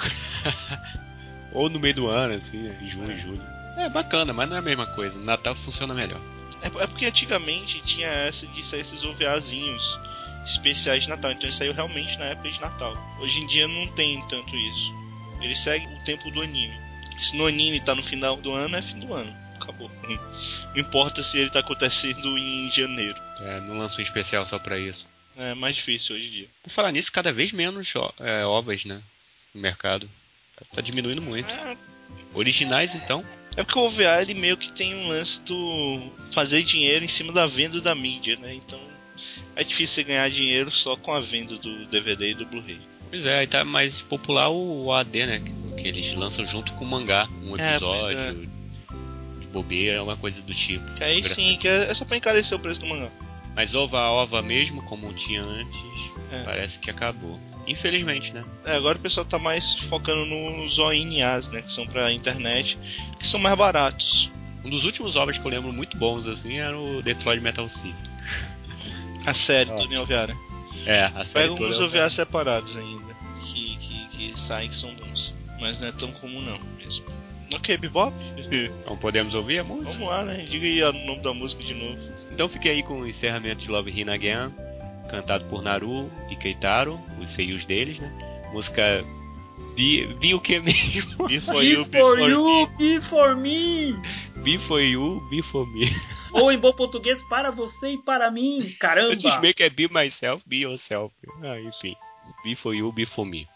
Ou no meio do ano, assim, em junho, julho. É bacana, mas não é a mesma coisa. No Natal funciona melhor. É porque antigamente tinha essa de sair esses OVAzinhos especiais de Natal, então ele saiu realmente na época de Natal. Hoje em dia não tem tanto isso. Ele segue o tempo do anime. Se no anime tá no final do ano, é fim do ano. Acabou. Não importa se ele tá acontecendo em janeiro. É, não lança um especial só pra isso. É mais difícil hoje em dia. Por falar nisso, cada vez menos ovas, né? No mercado. Tá diminuindo muito. Originais, então. É porque o OVA ele meio que tem um lance do fazer dinheiro em cima da venda da mídia, né? Então é difícil você ganhar dinheiro só com a venda do DVD e do Blu-ray. Pois é, aí tá mais popular o AD, né? Que eles lançam junto com o mangá. Um episódio de bobeira, alguma coisa do tipo. Que aí sim, que é só pra encarecer o preço do mangá. Mas ova mesmo, como tinha antes, parece que acabou. Infelizmente, né? Agora o pessoal tá mais focando nos ONAs, né? Que são pra internet, que são mais baratos. Um dos últimos ovas que eu lembro muito bons, assim, era o Detroit Metal City. A série do Neo Viara. É, a série Pega toda uns OVAs separados ainda. Que saem que são bons. Mas não é tão comum não mesmo. Ok, Bebop? Então podemos ouvir a música? Vamos lá, né? Diga aí o nome da música de novo. Então fiquei aí com o encerramento de Love Hina Again, cantado por Naru e Keitaro, os seiyus deles, né? Música Be o que mesmo? Be for Be you, for me. you, be for me. Be for you, be for me. Ou em bom português, para você e para mim. Eu Caramba. suspeito que é Be myself, be yourself. Ah, enfim. Be for you, be for me.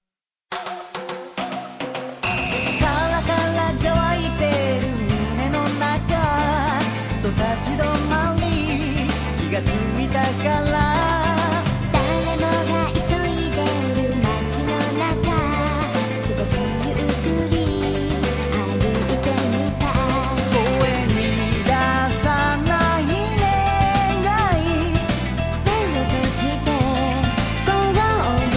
カラカラ乾いてる胸の中と立ち止まり気がついたから誰もが急いでる街の中少しゆっくり歩いてみた声に出さない願い目を閉じてこう思うの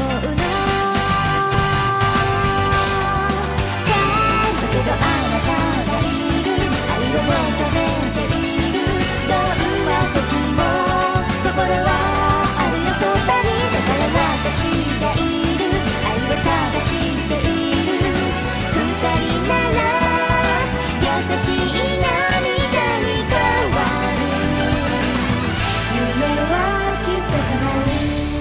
だけどあなたがいる愛を求めているどんな時も心はあるよそばにだから私がいる愛を探している二人なら優しい涙に変わる夢はきっと叶う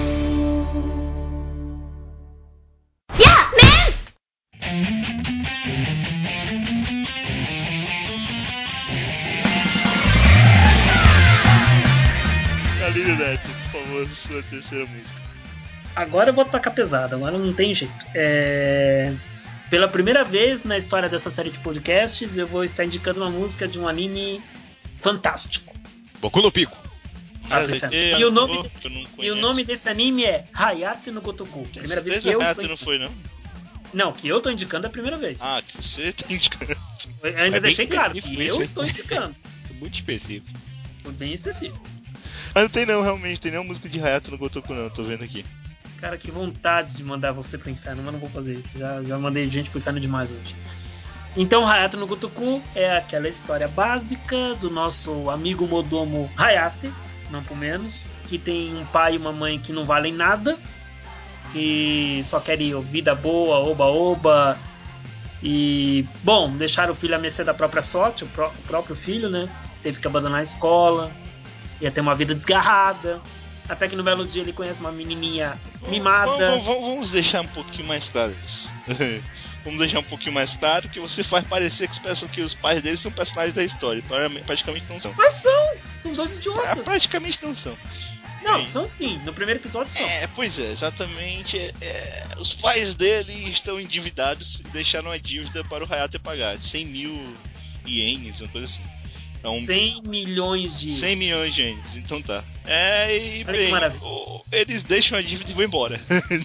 Kaline Neto, por favor, sua terceira música. Agora eu vou tocar pesado, agora não tem jeito. Pela primeira vez na história dessa série de podcasts, eu vou estar indicando uma música de um anime fantástico. Boku no Pico. E o nome desse anime é Hayate no Gotoku. Primeira vez que eu Hayate estou... não foi, não? Não, que eu estou indicando é a primeira vez. Ah, que você tá indicando. Eu ainda É bem deixei claro que específico eu isso, estou indicando. Muito específico. Foi bem específico. Mas não tem não, realmente, tem nenhuma música de Hayato no Gotoku não, tô vendo aqui. Cara, que vontade de mandar você pro inferno, mas não vou fazer isso. Já mandei gente pro inferno demais hoje. Então, Hayate no Gotoku é aquela história básica do nosso amigo Modomo Hayate, não por menos, que tem um pai e uma mãe que não valem nada, que só querem vida boa, oba-oba, e, bom, deixaram o filho à mercê da própria sorte, o próprio filho, né? Teve que abandonar a escola, ia ter uma vida desgarrada, até que no belo dia ele conhece uma menininha mimada. Vamos deixar um pouquinho mais claro isso. Vamos deixar um pouquinho mais claro que você faz parecer que os pais deles são personagens da história. Praticamente não são. Mas são dois idiotas. Praticamente não são. Não, são sim. No primeiro episódio são. Pois é, exatamente. Os pais dele estão endividados e deixaram a dívida para o Hayate pagar. 100 mil ienes, uma coisa assim. Então, 100 milhões de... 100 milhões de ienes, então tá. E olha bem, que maravilha. eles deixam a dívida e vão embora.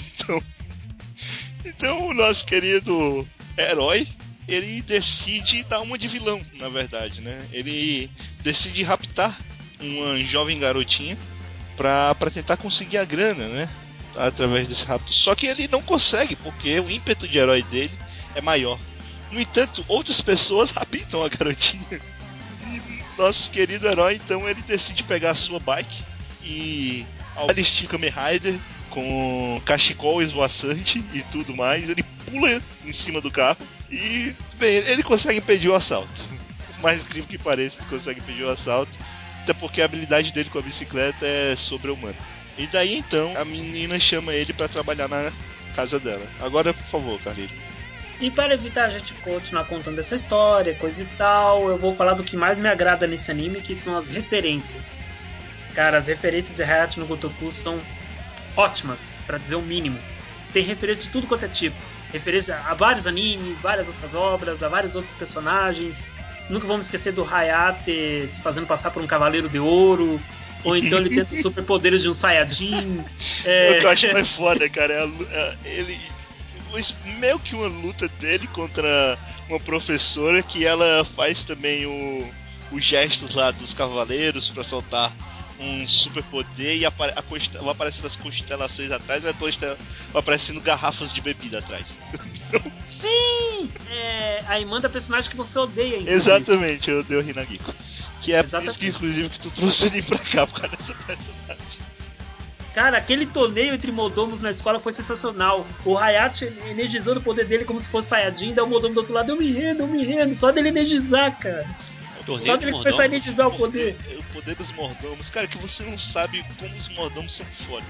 Então o nosso querido herói, ele decide dar uma de vilão, na verdade, né? Ele decide raptar uma jovem garotinha pra tentar conseguir a grana, né? Através desse rapto. Só que ele não consegue, porque o ímpeto de herói dele é maior. No entanto, outras pessoas raptam a garotinha. E nosso querido herói, então, ele decide pegar a sua bike e, ao estilo Kamen Rider, com cachecol esvoaçante e tudo mais, ele pula em cima do carro e, bem, ele consegue impedir o assalto. Por mais incrível que pareça, ele consegue impedir o assalto, até porque a habilidade dele com a bicicleta é sobre-humana. E daí então a menina chama ele pra trabalhar na casa dela. Agora, por favor, Carlinhos. E para evitar a gente continuar contando essa história, coisa e tal, eu vou falar do que mais me agrada nesse anime, que são as referências. Cara, as referências de Hayate no Gotoku são ótimas, pra dizer o mínimo. Tem referência de tudo quanto é tipo. Referência a vários animes, várias outras obras, a vários outros personagens. Nunca vamos esquecer do Hayate se fazendo passar por um cavaleiro de ouro. Ou então ele tenta os superpoderes de um Saiyajin. O que eu acho mais foda, cara, ele... meio que uma luta dele contra uma professora que ela faz também os gestos lá dos cavaleiros pra soltar um super poder e vai aparecendo as constelações atrás, vai aparecendo garrafas de bebida atrás. Sim! Aí manda personagem que você odeia, inclusive. Exatamente, eu odeio o Hinagiko. Que é por exatamente. isso que, inclusive, que tu trouxe ele pra cá, por causa dessa personagem. Cara, aquele torneio entre Mordomos na escola foi sensacional. O Hayato energizando o poder dele como se fosse Saiyajin, daí o Mordomo do outro lado, eu me rendo, só dele energizar, cara. Torneio Só de dele começar a mordomos? energizar o poder. O poder dos mordomos. Cara, que você não sabe como os mordomos são fodas.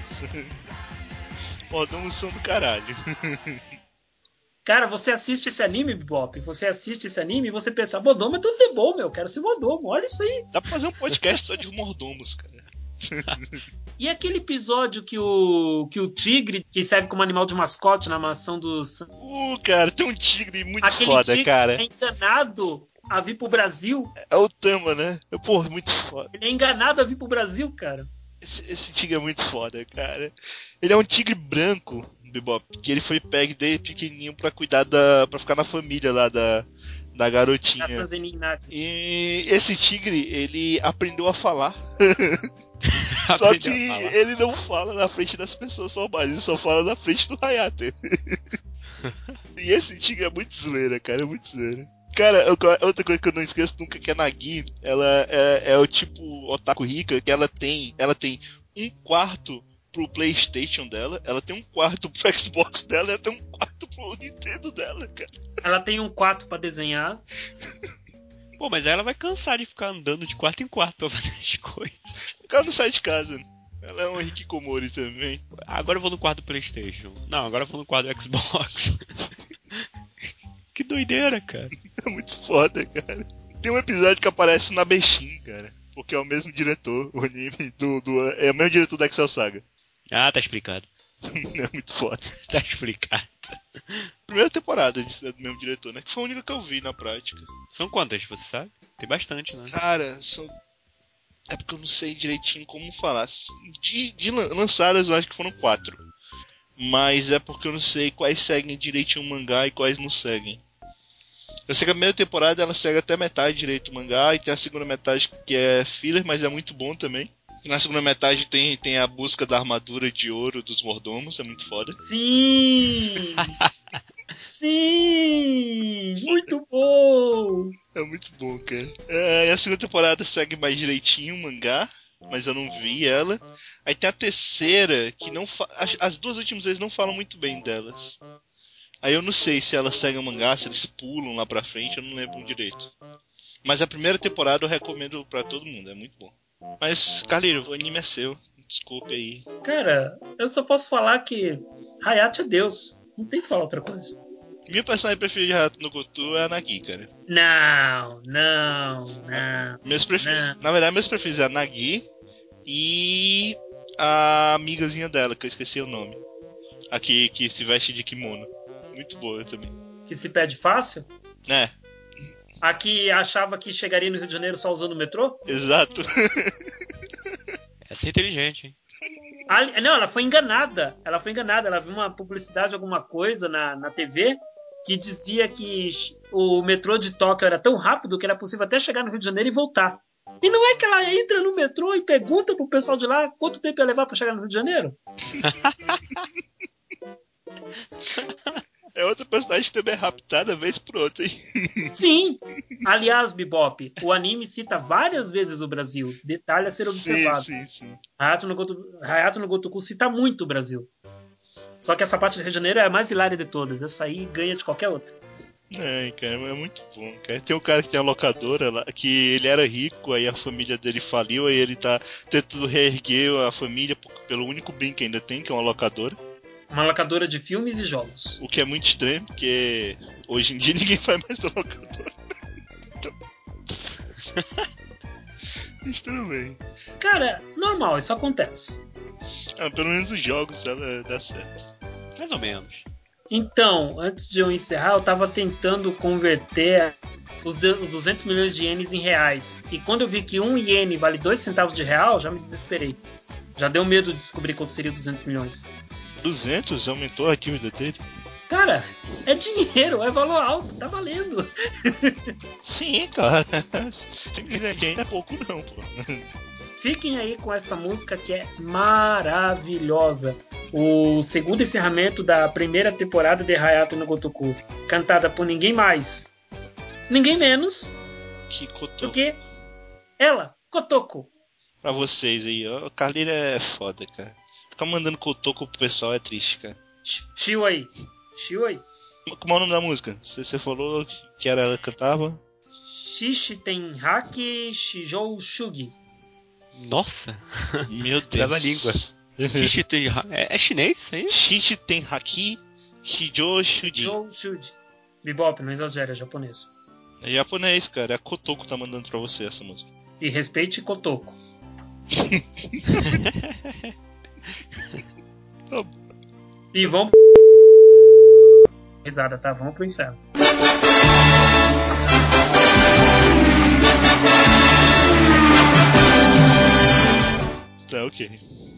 Mordomos são do caralho. Cara, você assiste esse anime, Bebop, você assiste esse anime e você pensa, Mordomo é tudo de bom, meu, quero ser Mordomo, olha isso aí. Dá pra fazer um podcast só de mordomos, cara. E aquele episódio que o tigre, que serve como animal de mascote na mansão dos... Cara, tem um tigre muito Aquele foda, tigre cara. é enganado a vir pro Brasil. É o Tama, né? Porra, muito foda. Ele é enganado a vir pro Brasil, cara. Esse tigre é muito foda, cara. Ele é um tigre branco, Bebop, que ele foi pego desde pequenininho pra cuidar pra ficar na família lá da garotinha. Da Sanzeninha. E esse tigre, ele aprendeu a falar. Só que ele não fala na frente das pessoas normais, ele só fala na frente do Hayato. E esse tigre é muito zoeira, cara, é muito zoeira. Cara, outra coisa que eu não esqueço nunca que a Nagi, ela é o tipo otaku rica, que ela tem um quarto pro PlayStation dela, ela tem um quarto pro Xbox dela, ela tem um quarto pro Nintendo dela, cara. Ela tem um quarto pra desenhar. Pô, mas aí ela vai cansar de ficar andando de quarto em quarto pra fazer as coisas. O cara não sai de casa. Ela é um hikikomori também. Agora eu vou no quarto do PlayStation. Não, agora eu vou no quarto do Xbox. Que doideira, cara. É muito foda, cara. Tem um episódio que aparece na Beshin, cara. Porque é o mesmo diretor, o anime é o mesmo diretor da Excel Saga. Ah, tá explicado. É muito foda. Tá explicado. Primeira temporada é do mesmo diretor, né? Que foi a única que eu vi na prática. São quantas, você sabe? Tem bastante, né? Cara, é porque eu não sei direitinho como falar. De lançadas eu acho que foram 4. Mas é porque eu não sei quais seguem direitinho o mangá e quais não seguem. Eu sei que a primeira temporada ela segue até metade direito o mangá, e tem a segunda metade que é filler, mas é muito bom também. E na segunda metade tem a busca da armadura de ouro dos mordomos, é muito foda. Sim! Sim! Muito bom! É muito bom, cara. E a segunda temporada segue mais direitinho o mangá, mas eu não vi ela. Aí tem a terceira, que não as duas últimas vezes não falam muito bem delas. Aí eu não sei se elas seguem o mangá, se eles pulam lá pra frente, eu não lembro direito. Mas a primeira temporada eu recomendo pra todo mundo, é muito bom. Mas, Carlinhos, o anime é seu. Desculpe aí. Cara, eu só posso falar que Hayato é Deus. Não tem que falar outra coisa. Minha personagem preferida de Hayato no Goto é a Nagi, cara. Não. Meus preferidos, na verdade, meus preferidos é a Nagi e a amigazinha dela, que eu esqueci o nome. A que se veste de kimono. Muito boa também. Que se pede fácil? É, A que achava que chegaria no Rio de Janeiro só usando o metrô? exato. Essa é inteligente, hein? Não, ela foi enganada. Ela viu uma publicidade, alguma coisa na TV que dizia que o metrô de Tóquio era tão rápido que era possível até chegar no Rio de Janeiro e voltar. E não é que ela entra no metrô e pergunta pro pessoal de lá quanto tempo ia levar pra chegar no Rio de Janeiro? É outra personagem que também é raptada vez por outra, hein? Sim. Aliás, Bebop, o anime cita várias vezes o Brasil. Detalhe a ser observado. Sim. Hayato no Gotoku cita muito o Brasil. Só que essa parte do Rio de Janeiro é a mais hilária de todas. Essa aí ganha de qualquer outra. Cara, é muito bom, cara. Tem um cara que tem a locadora lá, que ele era rico, aí a família dele faliu, aí ele tá tentando reerguer a família pelo único bem que ainda tem, que é uma locadora. Uma locadora de filmes e jogos. O que é muito estranho, porque hoje em dia ninguém faz mais da locadora. Então... Mas tudo bem. Cara, normal, isso acontece. Pelo menos os jogos ela dá certo. Mais ou menos. Então, antes de eu encerrar, eu tava tentando converter os 200 milhões de ienes em reais. E quando eu vi que 1 iene vale 2 centavos de real, já me desesperei. Já deu medo de descobrir quanto seria 200 milhões. 200? Aumentou a dívida dele? Cara, é dinheiro, é valor alto, tá valendo. Sim, cara. Simplesmente ainda é pouco não, pô. Fiquem aí com essa música que é maravilhosa. O segundo encerramento da primeira temporada de Hayato no Gotoku. Cantada por ninguém mais, ninguém menos Que do cotô. que ela, Kotoko. Pra vocês aí, ó. O Carlinhos é foda, cara. Ficar mandando Kotoko pro pessoal é triste, cara. Shiwai. Como é o nome da música? Você falou que era ela que cantava? Shishi Tenhaki Shijou Shugi. Nossa, Meu Deus. trava a língua. É chinês isso aí? Shishi Tenhaki Shijou Shuji. Shijou Shugi. Bebop, não exagera, é japonês. É japonês, cara. É a Kotoko tá mandando pra você essa música. E respeite Kotoko. Tá bom. E vamos... Risada, tá? Vamos pro inferno. Tá, ok.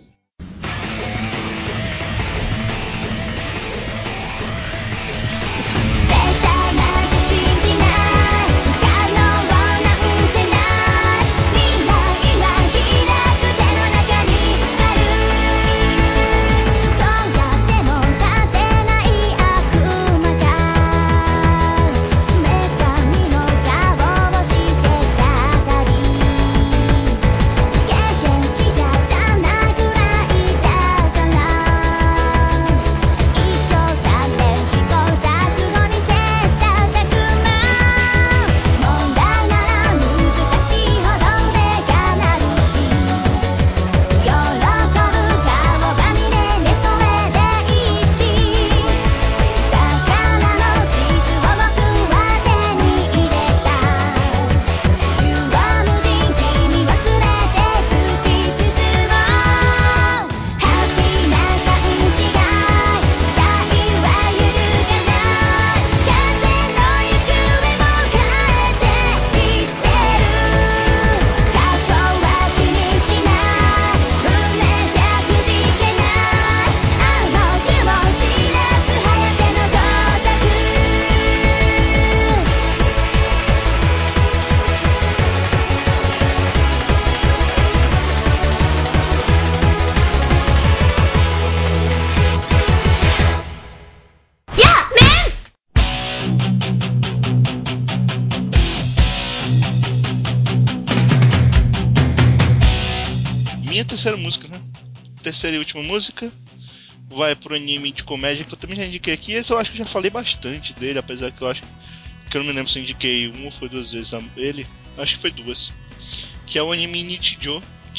3ª música, né? 3ª e última música vai pro anime de comédia que eu também já indiquei aqui. Esse eu acho que já falei bastante dele, apesar que eu acho que eu não me lembro se eu indiquei uma ou foi 2 vezes ele. Acho que foi 2. Que é o anime Nichijou, que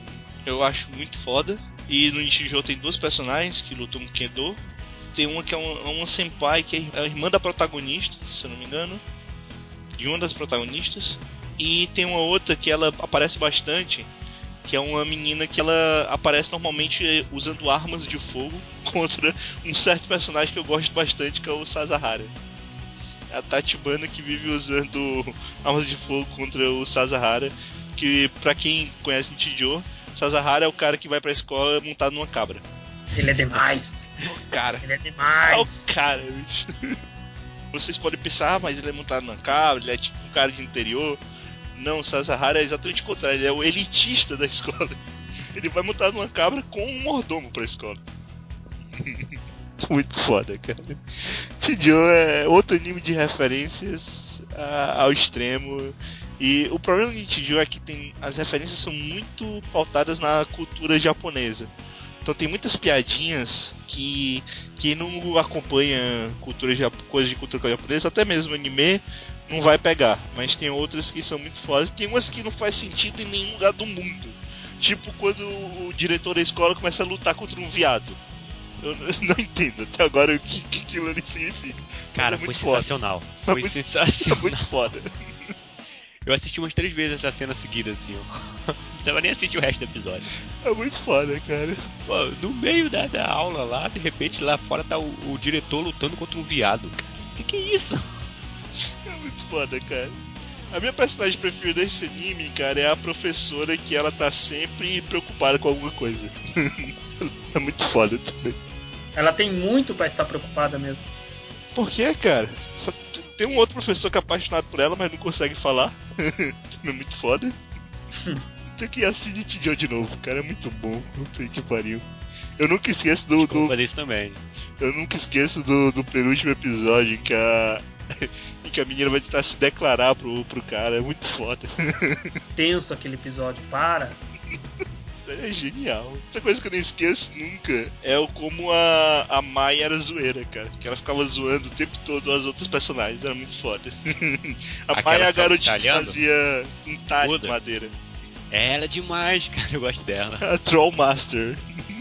eu acho muito foda. E no Nichijou tem 2 personagens que lutam no Kendo. Tem uma que é uma senpai, que é a irmã da protagonista, se eu não me engano, de uma das protagonistas. E tem uma outra que ela aparece bastante, que é uma menina que ela aparece normalmente usando armas de fogo contra um certo personagem que eu gosto bastante, que é o Sasahara. É a Tachibana que vive usando armas de fogo contra o Sasahara, que pra quem conhece Nichijou, Sasahara é o cara que vai pra escola montado numa cabra. Ele é demais. O cara. Ele é demais. É o cara, bicho. Vocês podem pensar, mas ele é montado numa cabra, ele é tipo um cara de interior. Não, o Sasahara é exatamente o contrário, ele é o elitista da escola. Ele vai montado numa cabra com um mordomo pra escola. Muito foda, cara. Nichijou é outro anime de referências ao extremo. E o problema de Nichijou é que as referências são muito pautadas na cultura japonesa. Então tem muitas piadinhas que quem não acompanha coisas de cultura japonesa, até mesmo anime, não vai pegar. Mas tem outras que são muito fodas. Tem umas que não faz sentido em nenhum lugar do mundo. Tipo quando o diretor da escola começa a lutar contra um viado. Eu não entendo até agora o que aquilo ali significa. Cara, foi sensacional. Foi sensacional. É muito foda. Eu assisti umas 3 vezes essa cena seguida, assim, ó. Não precisava nem assistir o resto do episódio. É muito foda, cara. Pô, no meio da aula lá, de repente lá fora tá o diretor lutando contra um viado. Que é isso? É muito foda, cara. A minha personagem preferida desse anime, cara, é a professora que ela tá sempre preocupada com alguma coisa. É muito foda também. Ela tem muito pra estar preocupada mesmo. Por que, cara? Só tem um outro professor que é apaixonado por ela, mas não consegue falar. É muito foda. Tem que assistir Nichijou de novo, cara. É muito bom. Não sei que pariu. Eu nunca esqueço do. Vou fazer isso também. Eu nunca esqueço do penúltimo episódio em que a menina vai tentar se declarar pro cara. É muito foda. Tenso aquele episódio, para. É genial. Outra coisa que eu não esqueço nunca é como a Mai era zoeira, cara. Que ela ficava zoando o tempo todo as outras personagens. Era muito foda. A Mai é a garotinha que fazia um talho de madeira. Ela é demais, cara. Eu gosto dela. A Troll Master.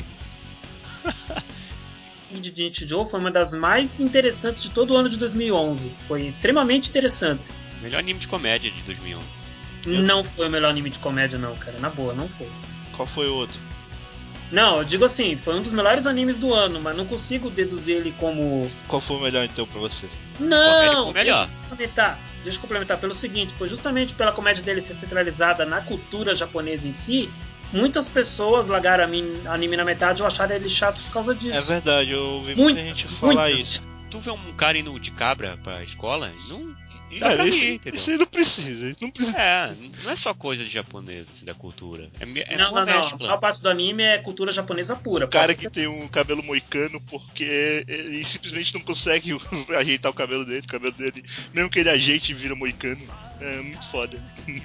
De Nichijou Joe foi uma das mais interessantes de todo o ano de 2011. Foi extremamente interessante. Melhor anime de comédia de 2011. Não foi o melhor anime de comédia, não, cara. Na boa, não foi. Qual foi o outro? Não, eu digo assim, foi um dos melhores animes do ano, mas não consigo deduzir ele como... Qual foi o melhor então pra você? Não, melhor. Deixa eu complementar pelo seguinte, pois justamente pela comédia dele ser centralizada na cultura japonesa em si, muitas pessoas largaram anime na metade ou acharam ele chato por causa disso. É verdade, eu ouvi muita gente falar isso. Tu vê um cara indo de cabra pra escola, não... Cara, isso aí não precisa. Não é só coisa de japonês, assim, da cultura. Não. A maior parte do anime é cultura japonesa pura. O cara que tem um cabelo moicano porque ele simplesmente não consegue ajeitar o cabelo dele. Mesmo que ele ajeite, vira moicano. É muito foda.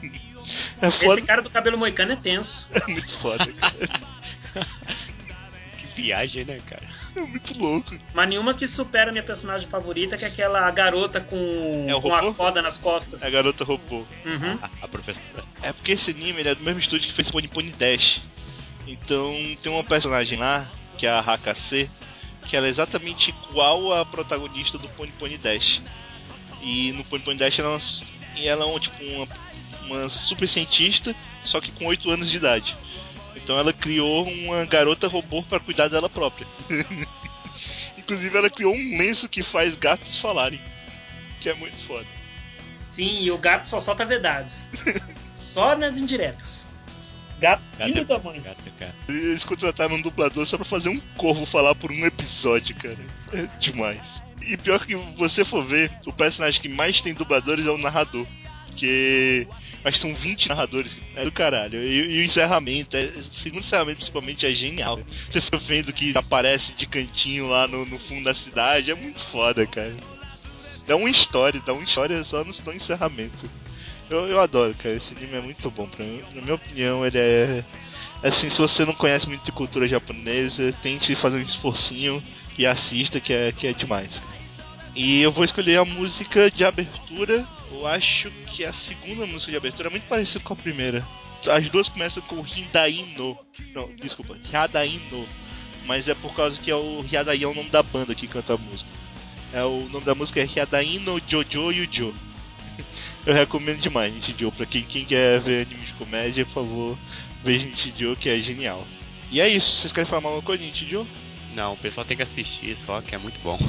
É foda. Esse cara do cabelo moicano é tenso. É muito foda, cara. Que viagem, né, cara? É muito louco. Mas nenhuma que supera a minha personagem favorita, que é aquela garota com a corda nas costas. É a garota robô. Uhum. A professora. É porque esse anime ele é do mesmo estúdio que fez Pony Pony Dash. Então tem uma personagem lá, que é a Hakase, que ela é exatamente igual à protagonista do Pony Pony Dash. E no Pony Pony Dash ela é tipo uma super cientista, só que com 8 anos de idade. Então ela criou uma garota robô para cuidar dela própria. Inclusive ela criou um lenço que faz gatos falarem. Que é muito foda. Sim, e o gato só solta verdades. Só nas indiretas. Gato filho da mãe. Eles contrataram um dublador só pra fazer um corvo falar por um episódio, cara. É demais. E pior que você for ver, o personagem que mais tem dubladores é o narrador. Porque acho que são 20 narradores. É do caralho. E o encerramento, o segundo encerramento principalmente é genial. Você foi vendo que aparece de cantinho lá no fundo da cidade. É muito foda, cara. Dá uma história só no encerramento. Eu adoro, cara. Esse anime é muito bom pra mim. Na minha opinião, ele é... Assim, se você não conhece muito de cultura japonesa, tente fazer um esforcinho e assista, que é demais. E eu vou escolher a música de abertura. Eu acho que a segunda música de abertura é muito parecida com a primeira. As duas começam com Hidai no. Não, desculpa, Hyadai no. Mas é por causa que o Hyadai é o nome da banda que canta a música. O nome da música é Hyadai no Jojo Yujo. Eu recomendo demais Nichijou. Pra quem quer ver anime de comédia, por favor, veja Nichijou, que é genial. E é isso, vocês querem falar alguma coisa de Nichijou? Não, o pessoal tem que assistir só, que é muito bom.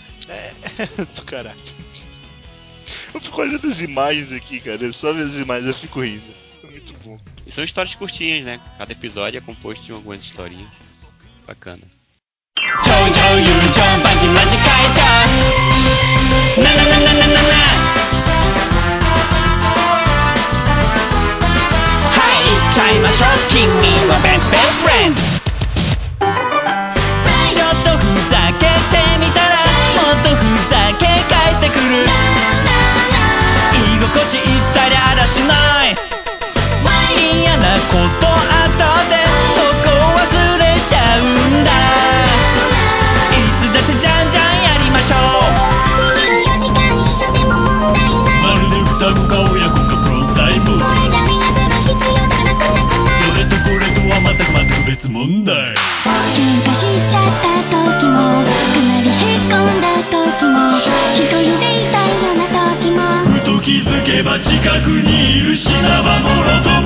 Do caralho. Eu fico olhando as imagens aqui, cara. Só ver as imagens eu fico rindo. É muito bom. E são histórias curtinhas, né? Cada episódio é composto de algumas historinhas. Bacana. Jojo Yujo Banji Maji Kai-chan Na na na na na na na Hai, 言っちゃいましょう君は best friend ちょっとふざけてみたらもっとふざけ返してくる居心地言ったりあらしない嫌なことあったってそこ忘れちゃうんだいつだってじゃんじゃんやりましょう24時間一緒でも問題ないまるで双子か親子かプロ細胞これじゃ目当てる必要がなくなくないそれとこれとは全く別問題喧嘩しちゃった時もかなりへこんだ時も一人でいたいような時もふと気づけば近くにいる死なばもろとも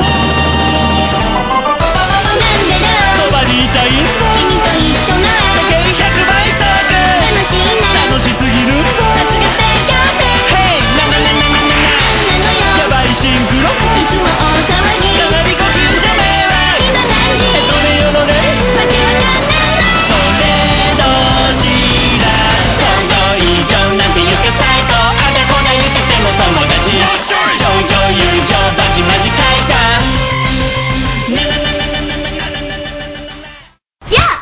なんでだそばにいたいんだ君と一緒なら時計100倍ストーク楽しいな楽しすぎるんださすが最強戦 Hey ななななななななのよやばいシンクロいつも大騒ぎかなり呼吸じゃねえわ今何時どれよどれわけわかんないのそれどうした想像以上なんていうか最高あだこだ言ってても友達ジョジョ友情バチマジ書いちゃうなななななななななななななや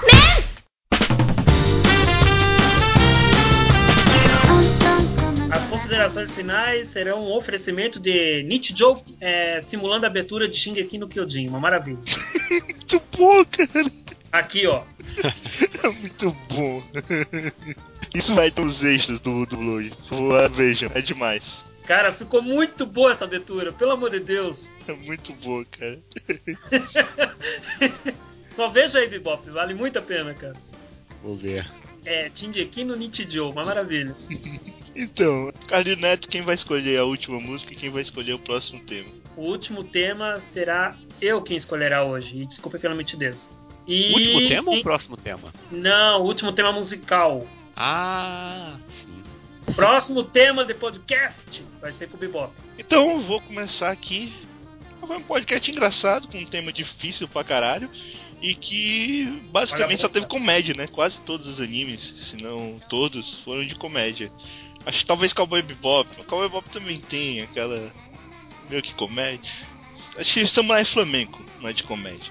finais serão um oferecimento de Nichijou, simulando a abertura de Shingeki no Kyojin. Uma maravilha. Muito bom, cara. Aqui, ó. É muito bom. Isso vai ter os extras do Blue. Vejam, é demais. Cara, ficou muito boa essa abertura, pelo amor de Deus. É muito bom, cara. Só veja aí, Bebop, vale muito a pena, cara. Vou ver. Shingeki no Nichijou, uma maravilha. Então, Carlinhos Neto, quem vai escolher a última música e quem vai escolher o próximo tema? O último tema será eu quem escolherá hoje, e desculpa pela mitidez. E... O último tema ou o próximo tema? Não, o último tema musical. Ah, sim. Próximo tema de podcast vai ser com o Bebop. Então, eu vou começar aqui. Foi um podcast engraçado, com um tema difícil pra caralho. E que basicamente só teve comédia, né? Quase todos os animes, se não todos, foram de comédia. Acho que talvez Cowboy Bebop. O Cowboy Bebop também tem aquela meio que comédia. Acho que Samurai Flamenco não é de comédia.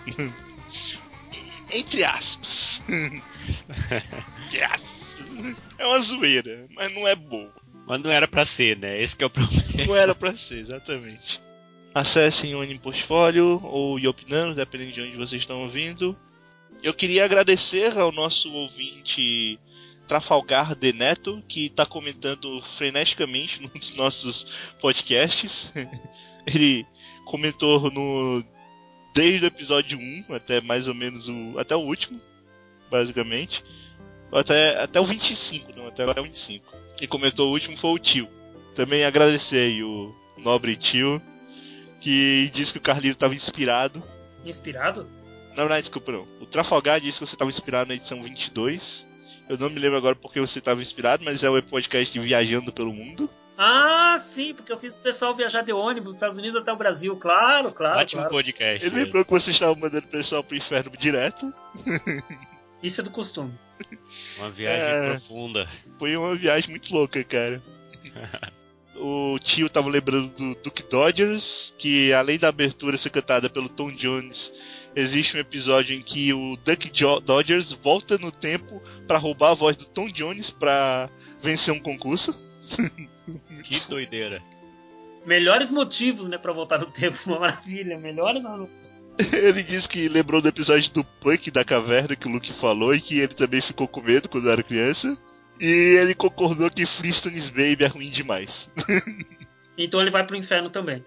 Entre aspas. Entre aspas. É uma zoeira, mas não é boa. Mas não era pra ser, né? Esse que é o problema. Não era pra ser, exatamente. Acessem o Anime Portfólio ou Yopinano, dependendo de onde vocês estão ouvindo. Eu queria agradecer ao nosso ouvinte Trafalgar de Neto, que está comentando freneticamente nos nossos podcasts. Ele comentou desde o episódio 1 até mais ou menos até o último, basicamente. Até o 25, não, até agora é o 25. E comentou o último foi o Tio. Também agradecer aí o nobre Tio, que disse que o Carlinhos estava inspirado. Inspirado? Não, desculpa não. O Trafalgar disse que você estava inspirado na edição 22. Eu não me lembro agora porque você estava inspirado, mas é o podcast de Viajando pelo Mundo. Ah, sim, porque eu fiz o pessoal viajar de ônibus dos Estados Unidos até o Brasil. Claro. Ótimo podcast. Ele lembrou que você estava mandando o pessoal pro inferno direto. Isso é do costume. Uma viagem profunda. Foi uma viagem muito louca, cara. O Tio tava lembrando do Duke Dodgers, que além da abertura ser cantada pelo Tom Jones, existe um episódio em que o Duck Dodgers volta no tempo pra roubar a voz do Tom Jones pra vencer um concurso. Que doideira. Melhores motivos, né, pra voltar no tempo. Uma maravilha, melhores razões. Ele disse que lembrou do episódio do Punk da caverna que o Luke falou e que ele também ficou com medo quando era criança. E ele concordou que Flintstones Baby é ruim demais. Então ele vai pro inferno também.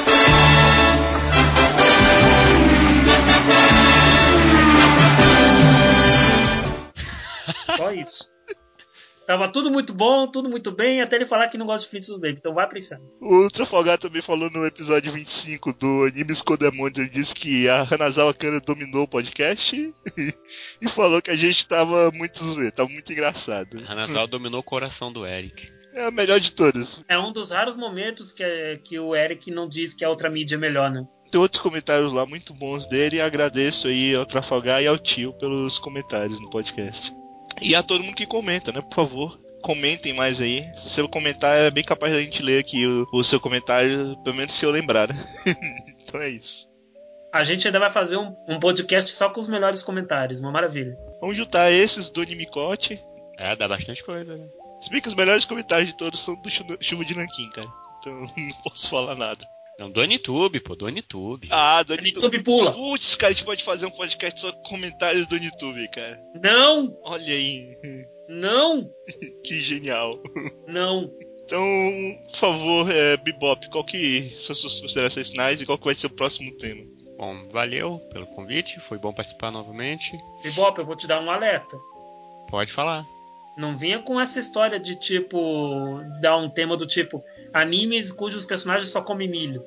Só isso. Tava tudo muito bom, tudo muito bem, até ele falar que não gosta de Flintstones Baby. Então vai pro inferno. O Trafalgar também falou no episódio 25 do Animes Codemon, ele disse que a Hanazawa Kana dominou o podcast e falou que a gente tava muito zoeiro, tava muito engraçado. Hanazawa dominou o coração do Eric. É a melhor de todas. É um dos raros momentos que o Eric não diz que a outra mídia é melhor, né? Tem outros comentários lá muito bons dele e agradeço aí ao Trafalgar e ao Tio pelos comentários no podcast. E a todo mundo que comenta, né? Por favor, comentem mais aí. Se você comentar, é bem capaz da gente ler aqui o seu comentário, pelo menos se eu lembrar, né? Então é isso. A gente ainda vai fazer um podcast só com os melhores comentários, uma maravilha. Vamos juntar esses do Animecote. Dá bastante coisa, né? Se bem que os melhores comentários de todos são do Chuva de Nanquim, cara. Então não posso falar nada. Não, do Anitube, pô, do Anitube. Ah, do Anitube pula. Putz, cara, a gente pode fazer um podcast só com comentários do Anitube, cara. Não! Olha aí. Não! Que genial. Não. Então, por favor, Bebop, qual que são suas considerações finais e qual que vai ser o próximo tema? Bom, valeu pelo convite, foi bom participar novamente. Bebop, eu vou te dar um alerta. Pode falar. Não vinha com essa história de tipo, dar um tema do tipo animes cujos personagens só comem milho.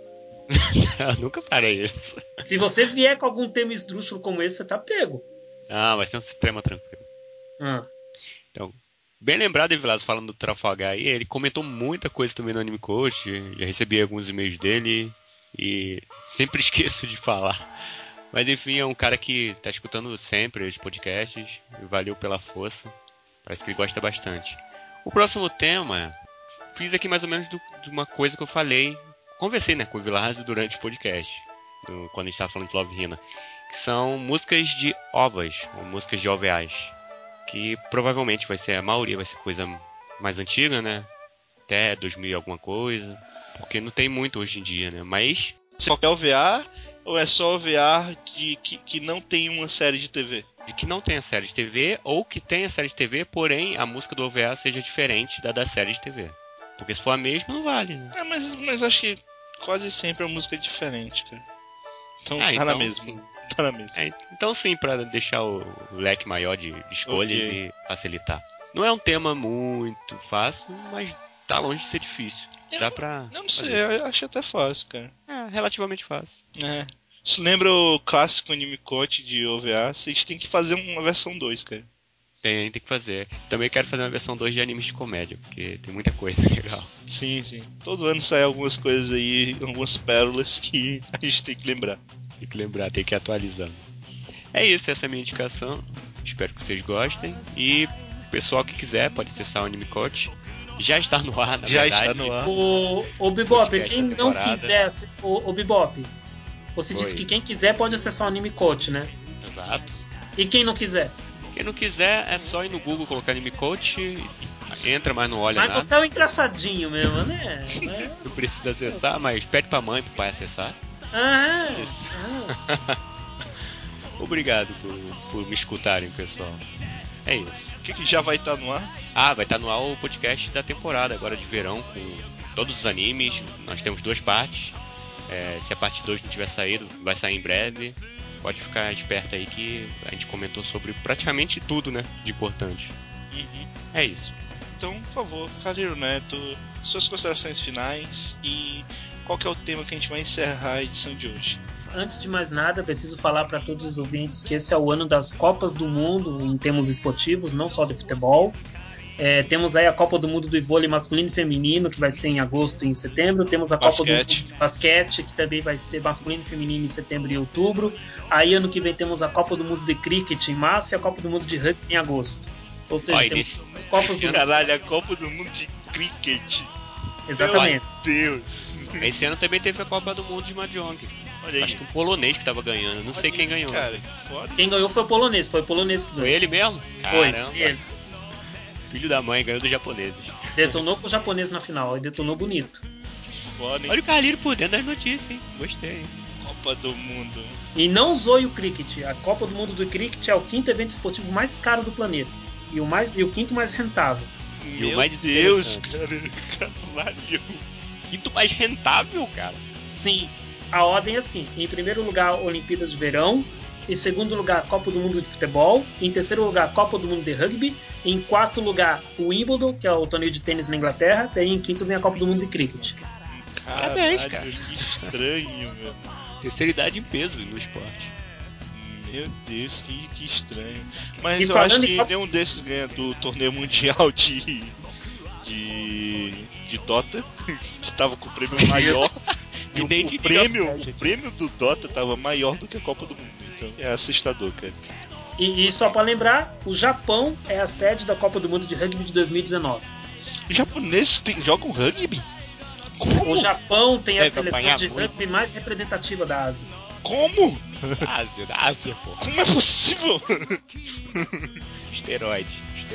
Eu nunca farei isso. Se você vier com algum tema esdrúxulo como esse, você tá pego. Ah, vai ser um tema tranquilo. Então, bem lembrado, Evilazo, falando do Trafalgar aí, ele comentou muita coisa também no Anime Coach, já recebi alguns e-mails dele e sempre esqueço de falar. Mas enfim, é um cara que tá escutando sempre os podcasts e valeu pela força. Parece que ele gosta bastante. O próximo tema, fiz aqui mais ou menos de uma coisa que eu falei, conversei, né, com o Evilazo durante o podcast, quando a gente tava falando de Love Hina, que são músicas de ovas, ou músicas de OVAs, que provavelmente vai ser, a maioria vai ser coisa mais antiga, né, até 2000 e alguma coisa, porque não tem muito hoje em dia, né? Mas Qualquer OVA ou é só OVA que não tem uma série de TV? de que não tenha série de TV ou que tenha série de TV, porém a música do OVA seja diferente da série de TV. Porque se for a mesma, não vale, né? Mas acho que quase sempre a música é diferente, cara. Então tá então, na mesma. sim. Tá na mesma. Então sim, pra deixar o leque maior de escolhas Ok. e facilitar. Não é um tema muito fácil, mas tá longe de ser difícil. Dá pra... Eu não sei, fazer. eu acho até fácil, cara. É, relativamente fácil. É. Isso lembra o clássico anime coach de OVA? Vocês têm que fazer uma versão 2, cara. Tem que fazer. Também quero fazer uma versão 2 de animes de comédia, porque tem muita coisa legal. Sim. Todo ano sai algumas coisas aí, algumas pérolas que a gente tem que lembrar. Tem que lembrar, tem que ir atualizando. É isso, essa é a minha indicação. Espero que vocês gostem. E o pessoal que quiser pode acessar o Anime Coach. Já está no ar, na Já verdade. está no ar. O Bebop, Podcast quem da não temporada. quiser... O Bebop, você Oi. disse que quem quiser pode acessar o Anime Coach, né? Exato. E quem não quiser? Quem não quiser, é só ir no Google, colocar Anime Coach. Entra, mas não olha Mas nada. você é um engraçadinho mesmo, né? Não precisa acessar, mas pede pra mãe e pro pai acessar. Obrigado por me escutarem, pessoal. É isso. O que já vai estar no ar? Vai estar no ar o podcast da temporada agora de verão, com todos os animes. Nós temos 2 partes. Se a parte 2 não tiver saído, vai sair em breve. Pode ficar esperto aí que a gente comentou sobre praticamente tudo, né, de importante. Uhum. É isso. Então, por favor, Calheiro Neto, suas considerações finais e qual que é o tema que a gente vai encerrar a edição de hoje. Antes de mais nada, preciso falar para todos os ouvintes que esse é o ano das Copas do Mundo em termos esportivos, não só de futebol. Temos aí a Copa do Mundo do vôlei masculino e feminino, que vai ser em agosto e em setembro. Temos a Copa do Mundo de basquete, que também vai ser masculino e feminino em setembro e outubro. Aí ano que vem temos a Copa do Mundo de cricket em março e a Copa do Mundo de rugby em agosto. Ou seja, temos as Copas do Mundo. Caralho, a Copa do Mundo de cricket. Exatamente. Meu Deus. Esse ano também teve a Copa do Mundo de Mahjong. Olha aí. Acho que um polonês que tava ganhando. Não sei quem ganhou. Cara, foda. Quem ganhou foi o polonês que Foi ganhou. ele mesmo? Foi, Caramba. ele. Filho da mãe, ganhou dos japoneses. Detonou com o japonês na final, e detonou bonito. Foda, hein? Olha o Carlinho por dentro das notícias, hein? Gostei, hein? Copa do Mundo. E não zoe o cricket. A Copa do Mundo do cricket é o 5º evento esportivo mais caro do planeta. E o 5º mais rentável. E o mais Deus, interessante. cara. Caralho. Quinto mais rentável, cara. Sim, a ordem é assim. Em primeiro lugar, Olimpíadas de Verão. Em segundo lugar, Copa do Mundo de Futebol. Em terceiro lugar, Copa do Mundo de Rugby. Em quarto lugar, o Wimbledon, que é o torneio de tênis na Inglaterra. Daí em quinto vem a Copa do Mundo de Cricket. Parabéns, cara. Que estranho, meu. Terceira idade em peso no esporte. Meu Deus, que estranho. Mas E eu falando acho em que Copa- nenhum desses ganha do torneio mundial de Dota, que tava com o prêmio maior. E o, nem o de prêmio do Dota tava maior do que a Copa do Mundo. Então é assustador, cara. E só para lembrar, o Japão é a sede da Copa do Mundo de Rugby de 2019. Os japoneses jogam rugby? Como? O Japão tem a Deve seleção apanhar de muito. rugby mais representativa da Ásia. Como? Da Ásia, pô. Como é possível? Esteroide.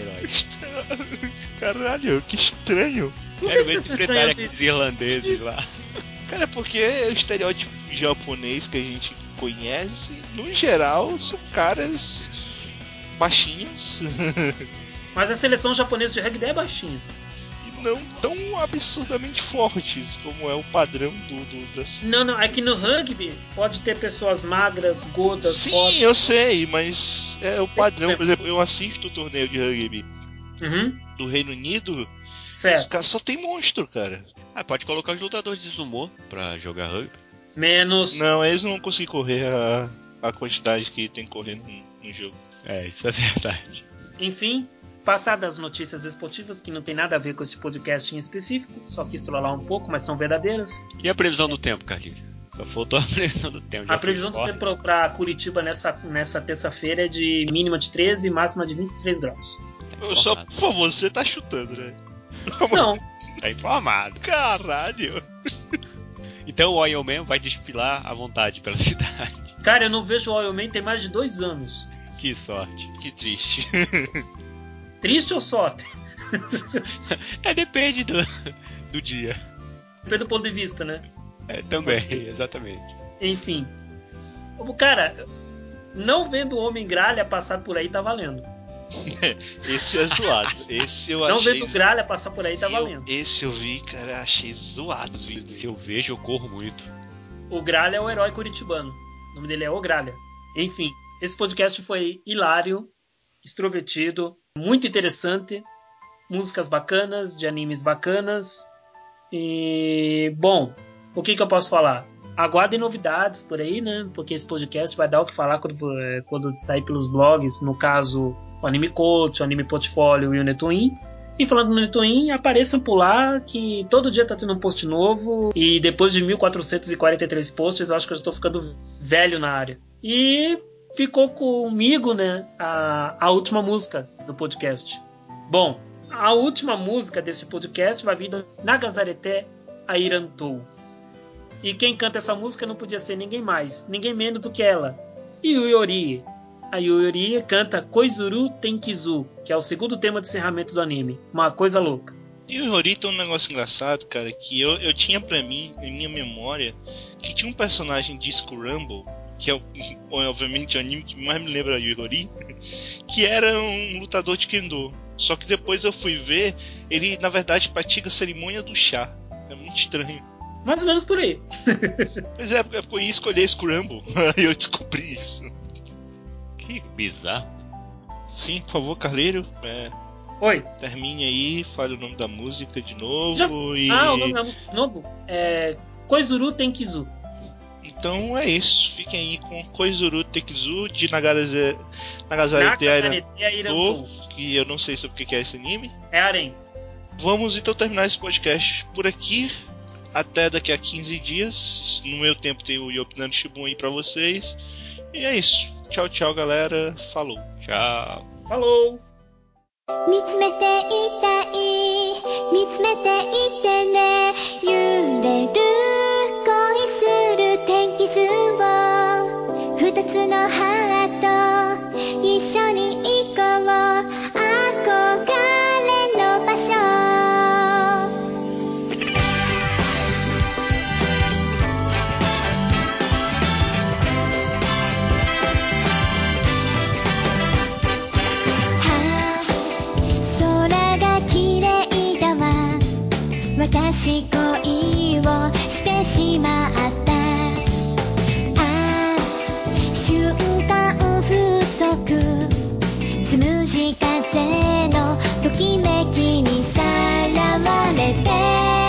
Caralho, que estranho. Por Quero que ver vocês se estão enfrentarem estranhando aqueles irlandeses lá. Cara, porque o estereótipo japonês que a gente conhece, no geral, são caras baixinhos Mas a seleção japonesa de rugby é baixinha. e não tão absurdamente fortes como é o padrão das... Não, é que no rugby pode ter pessoas magras, gordas, Sim, fortes. eu sei, mas é o padrão. Por exemplo, eu assisto o torneio de rugby Uhum, do Reino Unido, os certo. caras só tem monstro, cara. Pode colocar os lutadores de sumô pra jogar rugby. Menos. Não, eles não conseguem correr a quantidade que tem que correr no jogo. Isso é verdade. Enfim, passadas as notícias esportivas que não tem nada a ver com esse podcast em específico, só quis trollar um pouco, mas são verdadeiras. E a previsão do tempo, Carlinhos? Só faltou a previsão do tempo. A previsão do tempo para Curitiba nessa terça-feira é de mínima de 13 e máxima de 23 graus. Eu só, por favor, você tá chutando, né? Não, Tá informado. Caralho. Então o Oil Man vai desfilar à vontade pela cidade. cara, eu não vejo o Oil Man tem mais de 2 anos. Que sorte. Que triste. Triste ou sorte? Depende do dia. Depende do ponto de vista, né? Também, exatamente. Enfim. Cara, não vendo o Homem Gralha passar por aí tá valendo. Esse é zoado. Esse eu Não achei. vendo o Gralha passar por aí tá valendo. Esse eu vi, cara, achei zoado. Se eu vejo, eu corro muito. O Gralha é o herói curitibano. O nome dele é O Gralha. Enfim, esse podcast foi hilário, extrovertido, muito interessante. Músicas bacanas, de animes bacanas. E, bom, o que eu posso falar? Aguardem novidades por aí, né? Porque esse podcast vai dar o que falar quando sair pelos blogs, no caso, o Anime Coach, o Anime Portfólio e o Netwin. E falando no Netwin, apareçam por lá que todo dia tá tendo um post novo. E depois de 1443 posts, eu acho que eu já tô ficando velho na área. E ficou comigo, né, a última música do podcast. Bom, a última música desse podcast vai vir do Nagazarete Airantou. E quem canta essa música não podia ser ninguém mais, ninguém menos do que ela, Yuyori. A Yuyori canta Koizuru Tenkizu, que é o segundo tema de encerramento do anime. Uma coisa louca. E o Yuyori tem um negócio engraçado, cara, que eu tinha pra mim, em minha memória, que tinha um personagem de Scramble, que é obviamente o anime que mais me lembra a Yuyori, que era um lutador de Kendo. Só que depois eu fui ver, ele na verdade pratica a cerimônia do chá. É muito estranho. Mais ou menos por aí. Mas é porque eu ia escolher Scramble, aí eu descobri isso. Que bizarro. Sim, por favor, Carleiro, Oi. termine aí, fale o nome da música de novo. O nome da música de novo é Koizuru Tenkizu. Então é isso, fiquem aí com Koizuru Tenkizu de Nagazarete Airantou, que eu não sei sobre o que é esse anime. É Arém. Vamos então terminar esse podcast por aqui. Até daqui a 15 dias. No meu tempo tem o Yopinando Shibun aí pra vocês. E é isso. Tchau, tchau, galera. Falou. Tchau. Falou. 見つめていたい見つめていてね揺れる恋する天気図を二つのハート一緒に行こう憧れの場所私恋をしてしまった瞬間風速つむじ風のときめきにさらわれて